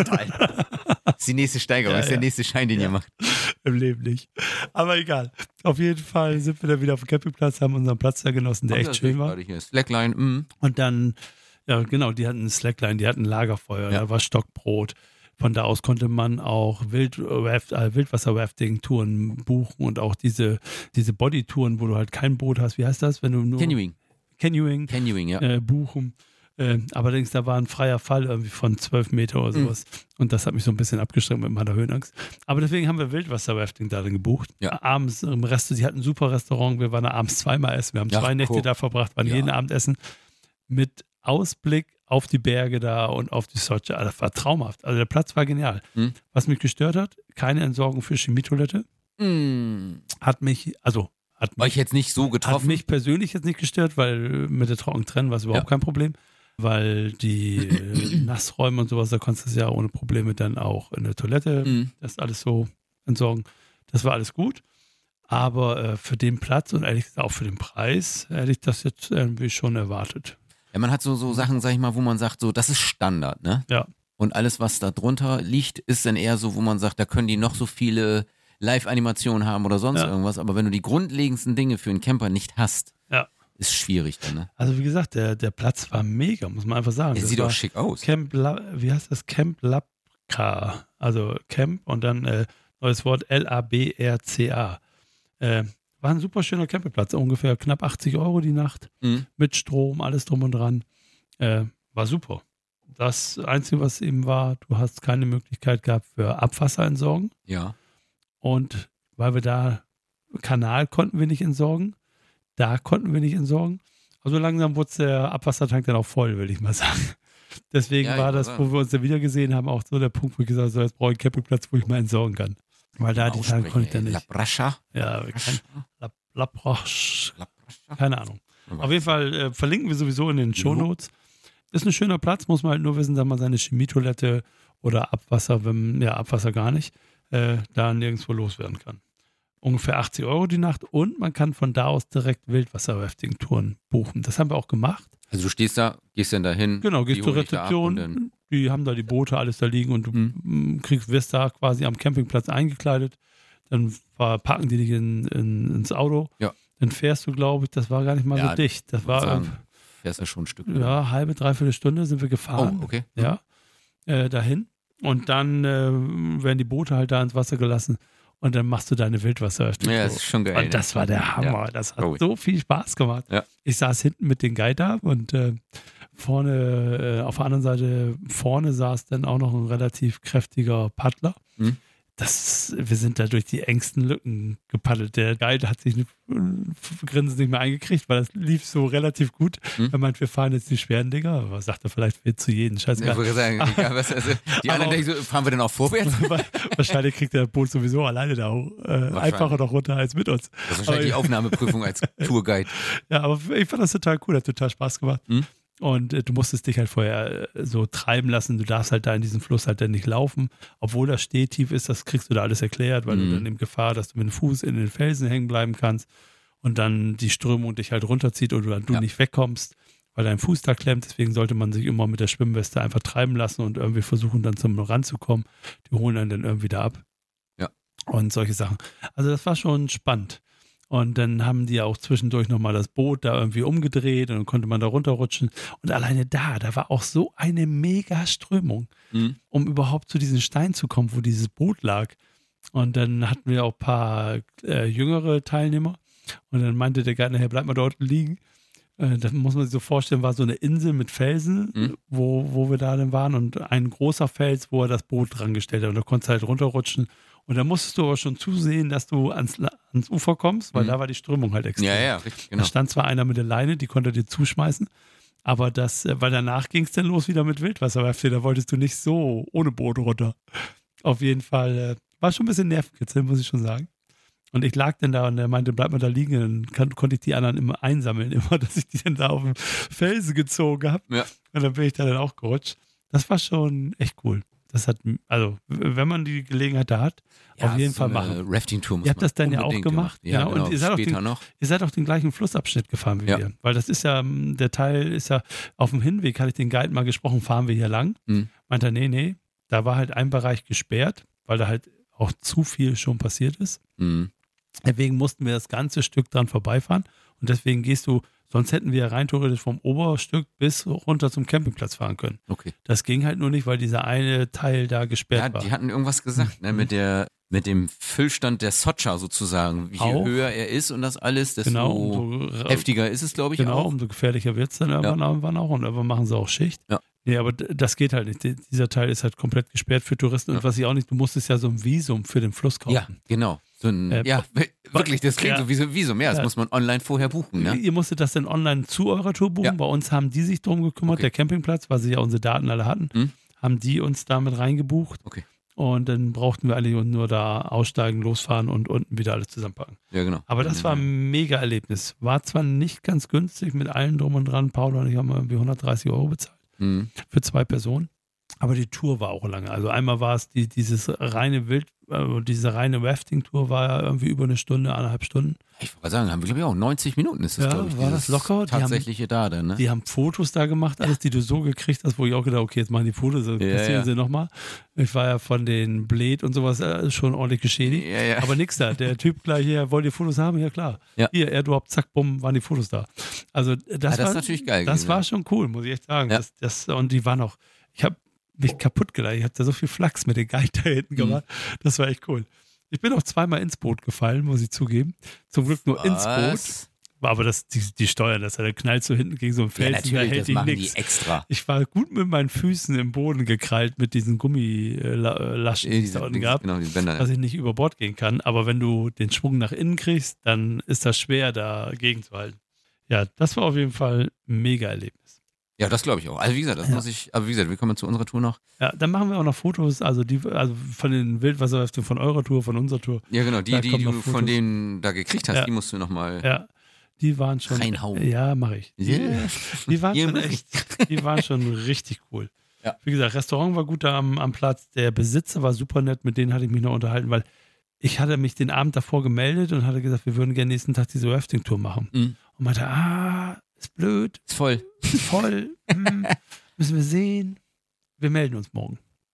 Das ist die nächste Steigerung, Ja, das ist der ja. nächste Schein, den Ja. ihr macht. Im Leben nicht. Aber egal. Auf jeden Fall sind wir dann wieder auf dem Campingplatz, haben unseren Platz da genossen, der Ach, echt das schön sehe ich war. gerade hier. Slackline, mm. Und dann, ja genau, die hatten ein Slackline, die hatten ein Lagerfeuer, Ja. da war Stockbrot. Von da aus konnte man auch Wild, äh, Wildwasser-Rafting-Touren buchen und auch diese, diese Body-Touren, wo du halt kein Boot hast. Wie heißt das? Wenn du nur Canoeing. Canoeing Canoeing, ja. äh, buchen. Äh, allerdings, da war ein freier Fall irgendwie von zwölf Meter oder sowas. Und das hat mich so ein bisschen abgeschreckt mit meiner Höhenangst. Aber deswegen haben wir Wildwasser-Rafting da drin gebucht. Ja. Abends im Rest, sie hatten ein super Restaurant. Wir waren da abends zweimal essen. Wir haben Ja, zwei Nächte guck. da verbracht, waren Ja. jeden Abend essen. Mit Ausblick auf die Berge da und auf die Socha. Also das war traumhaft. Also der Platz war genial. Mhm. Was mich gestört hat, keine Entsorgung für Chemietoilette. Mm. Hat mich, also hat mich Euch jetzt nicht so hat getroffen. mich persönlich jetzt nicht gestört, weil mit der Trockentrennen war es überhaupt Ja. kein Problem. Weil die äh, Nassräume und sowas, da konntest du es ja ohne Probleme dann auch in der Toilette, Mm. das alles so entsorgen. Das war alles gut. Aber äh, für den Platz und ehrlich gesagt auch für den Preis hätte ich das jetzt irgendwie schon erwartet. Ja, man hat so, so Sachen, sag ich mal, wo man sagt, so, das ist Standard, ne? Ja. Und alles, was da drunter liegt, ist dann eher so, wo man sagt, da können die noch so viele Live-Animationen haben oder sonst Ja. irgendwas. Aber wenn du die grundlegendsten Dinge für einen Camper nicht hast, Ja. ist schwierig dann, ne? Also wie gesagt, der, der Platz war mega, muss man einfach sagen. Der Das sieht war auch schick aus. Camp, La, wie heißt das? Camp Labka. Also Camp und dann äh, neues Wort L A B R C A. Äh, war ein super schöner Campingplatz, ungefähr knapp achtzig Euro die Nacht, Mhm. mit Strom, alles drum und dran. Äh, war super. Das Einzige, was eben war, du hast keine Möglichkeit gehabt für Abwasser entsorgen. Ja. Und weil wir da, Kanal konnten wir nicht entsorgen, da konnten wir nicht entsorgen. Also langsam wurde der Abwassertank dann auch voll, will ich mal sagen. Deswegen Ja, war ich das, muss wo sagen. wir uns dann wieder gesehen haben, auch so der Punkt, wo ich gesagt habe, so, jetzt brauche ich einen Campingplatz, wo ich mal entsorgen kann. Weil da die Tage konnte ich dann nicht. La Brascha? Ja, kein, La, La Broche, La Brascha? keine Ahnung. Auf jeden Fall äh, verlinken wir sowieso in den Shownotes. Ist ein schöner Platz, muss man halt nur wissen, dass man seine Chemietoilette oder Abwasser, wenn, ja, Abwasser gar nicht, äh, da nirgendwo loswerden kann. Ungefähr achtzig Euro die Nacht und man kann von da aus direkt Wildwasser-Rafting-Touren buchen. Das haben wir auch gemacht. Also du stehst da, gehst dann dahin. Genau, gehst die zur holen dich da ab und dann- Rezeption, die haben da die Boote, alles da liegen und du Mhm. kriegst, wirst da quasi am Campingplatz eingekleidet. Dann fahr- packen die dich in, in, ins Auto. Ja. Dann fährst du, glaube ich, das war gar nicht mal Ja, so dicht. Das Ich war würd sagen, fährst ja schon ein Stück. ja, halbe, dreiviertel Stunde sind wir Oh, gefahren. okay. Ja, äh, dahin. Und dann äh, werden die Boote halt da ins Wasser gelassen und dann machst du deine Wildwasserrafting. Ja, das ist schon geil. Und das war der Hammer. Das hat glaub ich. so viel Spaß gemacht. Ja. Ich saß hinten mit dem Guide da und äh, vorne, äh, auf der anderen Seite, vorne saß dann auch noch ein relativ kräftiger Paddler. Mhm. Das, wir sind da durch die engsten Lücken gepaddelt. Der Guide hat sich äh, Grinsen nicht mehr eingekriegt, weil das lief so relativ gut. Mhm. Er meint, wir fahren jetzt die schweren Dinger. Aber sagt er vielleicht will zu jedem. Ich Scheißegal. wollte sagen, egal, was, also, die Aber anderen denken so, fahren wir denn auch vorwärts? Wahrscheinlich kriegt der Boot sowieso alleine da hoch. Äh, einfacher noch runter als mit uns. Das ist wahrscheinlich die Aufnahmeprüfung als Tourguide. Ja, aber ich fand das total cool, hat total Spaß gemacht. Mhm. Und äh, du musstest dich halt vorher äh, so treiben lassen. Du darfst halt da in diesem Fluss halt dann nicht laufen. Obwohl das stehtief ist, das kriegst du da alles erklärt, weil Mhm. du dann in Gefahr, dass du mit dem Fuß in den Felsen hängen bleiben kannst und dann die Strömung dich halt runterzieht und du, dann du Ja. nicht wegkommst, weil dein Fuß da klemmt. Deswegen sollte man sich immer mit der Schwimmweste einfach treiben lassen und irgendwie versuchen, dann zum Rand zu kommen. Die holen einen dann irgendwie da ab. Ja. Und solche Sachen. Also das war schon spannend. Und dann haben die auch zwischendurch nochmal das Boot da irgendwie umgedreht und dann konnte man da runterrutschen. Und alleine da, da war auch so eine mega Strömung, Mhm. um überhaupt zu diesem Stein zu kommen, wo dieses Boot lag. Und dann hatten wir auch ein paar äh, jüngere Teilnehmer. Und dann meinte der Guide nachher, bleib mal dort liegen. Äh, das muss man sich so vorstellen, war so eine Insel mit Felsen, Mhm. wo, wo wir da dann waren. Und ein großer Fels, wo er das Boot dran gestellt hat. Und da konntest du halt runterrutschen. Und da musstest du aber schon zusehen, dass du ans, La- ans Ufer kommst, weil Mhm. da war die Strömung halt extrem. Ja, ja, richtig, genau. Da stand zwar einer mit der Leine, die konnte er dir zuschmeißen, aber das, äh, weil danach ging es dann los wieder mit Wildwasserrafting, da wolltest du nicht so ohne Boot runter. Auf jeden Fall, äh, war schon ein bisschen Nervenkitzel, muss ich schon sagen. Und ich lag dann da und er meinte, bleib mal da liegen, dann kann, konnte ich die anderen immer einsammeln, immer, dass ich die dann da auf den Felsen gezogen habe. Ja. Und dann bin ich da dann auch gerutscht. Das war schon echt cool. Das hat, also, wenn man die Gelegenheit da hat, Ja, auf jeden so Fall eine machen. Rafting-Tour muss Ihr habt man das dann ja auch unbedingt gemacht, Ja, genau. genau. Und ihr seid auch Später den- noch. Ihr seid auch den gleichen Flussabschnitt gefahren wie Ja. wir. Weil das ist ja, ähm, der Teil ist ja, auf dem Hinweg hatte ich den Guide mal gesprochen, fahren wir hier lang. Mhm. Meinte er, nee, nee, da war halt ein Bereich gesperrt, weil da halt auch zu viel schon passiert ist. Mhm. Deswegen mussten wir das ganze Stück dran vorbeifahren. Und deswegen gehst du, sonst hätten wir rein theoretisch vom Oberstück bis runter zum Campingplatz fahren können. Okay. Das ging halt nur nicht, weil dieser eine Teil da gesperrt Ja, war. die hatten irgendwas gesagt, ne, mit der, mit dem Füllstand der Socha sozusagen. Je Auch. höher er ist und das alles, desto Genau, umso, heftiger ist es, glaube ich, genau, auch. umso gefährlicher wird es dann irgendwann, irgendwann auch. Und irgendwann machen sie auch Schicht. Ja. Nee, aber d- das geht halt nicht. D- Dieser Teil ist halt komplett gesperrt für Touristen. Ja. Und was ich auch nicht, du musstest ja so ein Visum für den Fluss kaufen. Ja, genau. So ein, Äh, ja, wirklich, das klingt ja. so wie so, wie so mehr. Das Ja. muss man online vorher buchen, ne? Ihr musstet das dann online zu eurer Tour buchen. Ja. Bei uns haben die sich drum gekümmert, Okay. der Campingplatz, weil sie ja unsere Daten alle hatten, Hm. haben die uns damit reingebucht. Okay. Und dann brauchten wir eigentlich nur da aussteigen, losfahren und unten wieder alles zusammenpacken. Ja, genau. Aber das war ein mega Erlebnis. War zwar nicht ganz günstig mit allen drum und dran. Paul und ich haben irgendwie hundertdreißig Euro bezahlt Mhm. für zwei Personen. Aber die Tour war auch lange. Also einmal war es die, dieses reine Wild, äh, diese reine Rafting-Tour war ja irgendwie über eine Stunde, eineinhalb Stunden. Ich wollte sagen, haben wir, glaube ich, auch neunzig Minuten ist das, Ja, glaube ich. war das dieses locker? Die haben- Tatsächliche da dann, ne? Die haben Fotos da gemacht, alles, die du so gekriegt hast, wo ich auch gedacht, okay, jetzt machen die Fotos, so Ja, passieren ja. sie nochmal. Ich war ja von den Blade und sowas äh, schon ordentlich geschädigt. Ja, ja. Aber nix da. Der Typ gleich hier, wollt ihr Fotos haben? Ja, klar. Ja. Hier, Airdrop, zack, bumm, waren die Fotos da. Also das, Ah, das war, ist natürlich geil Das gewesen, war ja. schon cool, muss ich echt sagen. Ja. Das, das, und die waren auch, ich habe mich kaputt gelacht. Ich habe da so viel Flachs mit den Guide da hinten Mhm. gemacht. Das war echt cool. Ich bin auch zweimal ins Boot gefallen, muss ich zugeben. Zum Glück nur ins Boot. Was? Aber das, die, die steuern das, da knallt so hinten gegen so einen Ja, Felsen, da natürlich, hält das die machen nix. die extra. Ich war gut mit meinen Füßen im Boden gekrallt mit diesen Gummilaschen, die es da unten gab, Genau, die Bänder. dass ich nicht über Bord gehen kann. Aber wenn du den Schwung nach innen kriegst, dann ist das schwer, dagegen zu halten. ja, das war auf jeden Fall ein Mega-Erlebnis. Ja, das glaube ich auch. Also wie gesagt, das Ja. muss ich, aber wie gesagt, wir kommen zu unserer Tour noch. Ja, dann machen wir auch noch Fotos, also die, also von den Wildwasserrafting von eurer Tour, von unserer Tour. Ja, genau, die, Da die kommen du noch von Fotos. denen da gekriegt hast, Ja. die musst du nochmal Ja, die waren schon. reinhauen. Ja, mache ich. Die, Yeah. die, waren Ja, schon mach echt, die waren schon richtig cool. Ja. Wie gesagt, Restaurant war gut da am, am Platz. Der Besitzer war super nett, mit denen hatte ich mich noch unterhalten, weil ich hatte mich den Abend davor gemeldet und hatte gesagt, wir würden gerne nächsten Tag diese Rafting-Tour machen. Mhm. Und meinte, ah, ist blöd, Ist voll. ist voll, hm, müssen wir sehen. Wir melden uns morgen.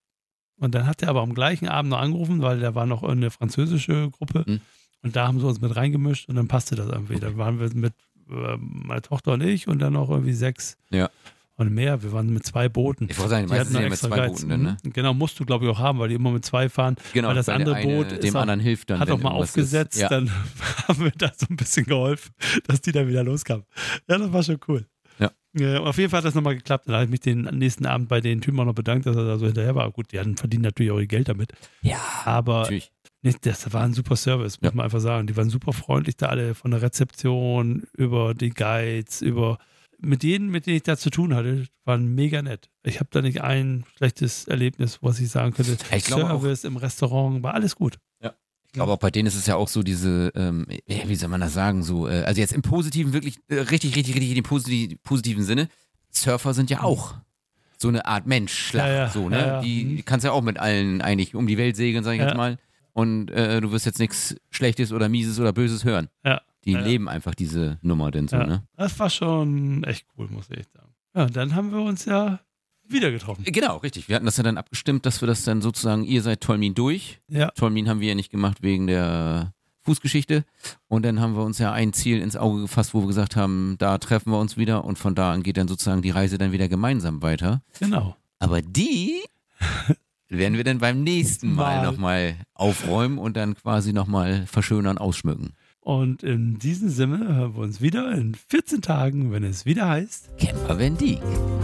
Und dann hat er aber am gleichen Abend noch angerufen, weil da war noch eine französische Gruppe Mhm. und da haben sie uns mit reingemischt und dann passte das irgendwie. Da waren wir mit äh, meiner Tochter und ich und dann noch irgendwie sechs Ja. und mehr. Wir waren mit zwei Booten. Ich wollte sagen, Die meistens hatten sind ja noch mit extra zwei Guides. Booten dann, ne? Mhm. Genau, musst du glaube ich auch haben, weil die immer mit zwei fahren. Genau, weil das weil andere der eine Boot ist dem auch, anderen hilft dann. hat wenn auch mal irgendwas aufgesetzt, ist. Ja. dann haben wir da so ein bisschen geholfen, dass die dann wieder loskamen. Ja, das war schon cool. Ja. Ja, auf jeden Fall hat das nochmal geklappt. Dann habe ich mich den nächsten Abend bei den Typen auch noch bedankt, dass er da so hinterher war. Gut, die hatten, verdienen natürlich auch ihr Geld damit. Ja, Aber natürlich. nicht, das war ein super Service, muss Ja. man einfach sagen. Die waren super freundlich da alle, von der Rezeption über die Guides, über mit denen, mit denen ich da zu tun hatte, waren mega nett. Ich habe da nicht ein schlechtes Erlebnis, was ich sagen könnte. Ich glaube auch- Service im Restaurant, war alles gut. Ich glaube, auch bei denen ist es ja auch so diese, ähm, ja, wie soll man das sagen, so, äh, also jetzt im positiven, wirklich äh, richtig, richtig, richtig im posit- positiven Sinne, Surfer sind ja auch so eine Art Mensch, Schlag, Ja, ja, so, ne? ja, ja. Die Mhm. kannst ja auch mit allen eigentlich um die Welt segeln, sag ich Ja. jetzt mal. Und äh, du wirst jetzt nichts Schlechtes oder Mieses oder Böses hören. Ja. Die Ja, ja. leben einfach diese Nummer denn so, Ja. ne? Das war schon echt cool, muss ich sagen. Ja, dann haben wir uns ja wieder getroffen. Genau, richtig. Wir hatten das ja dann abgestimmt, dass wir das dann sozusagen, ihr seid Tolmin durch. Ja, Tolmin haben wir ja nicht gemacht wegen der Fußgeschichte. Und dann haben wir uns ja ein Ziel ins Auge gefasst, wo wir gesagt haben, da treffen wir uns wieder und von da an geht dann sozusagen die Reise dann wieder gemeinsam weiter. genau. Aber die werden wir dann beim nächsten Mal Mal. nochmal aufräumen und dann quasi nochmal verschönern, ausschmücken. Und in diesem Sinne hören wir uns wieder in vierzehn Tagen, wenn es wieder heißt, Camper Van Dijk.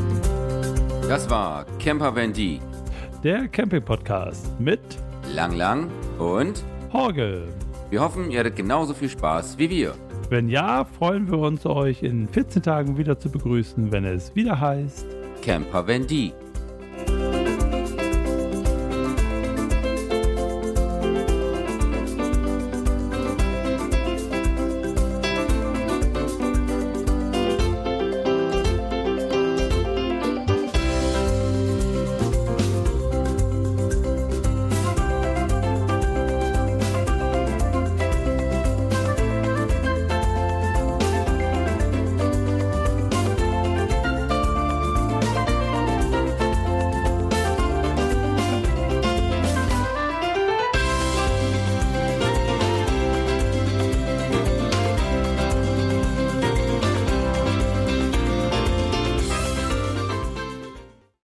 Das war Camper Van Dijk. der Camping-Podcast mit Lang Lang und Horge. wir hoffen, ihr hattet genauso viel Spaß wie wir. Wenn ja, freuen wir uns, euch in vierzehn Tagen wieder zu begrüßen, wenn es wieder heißt, Camper Van Dijk.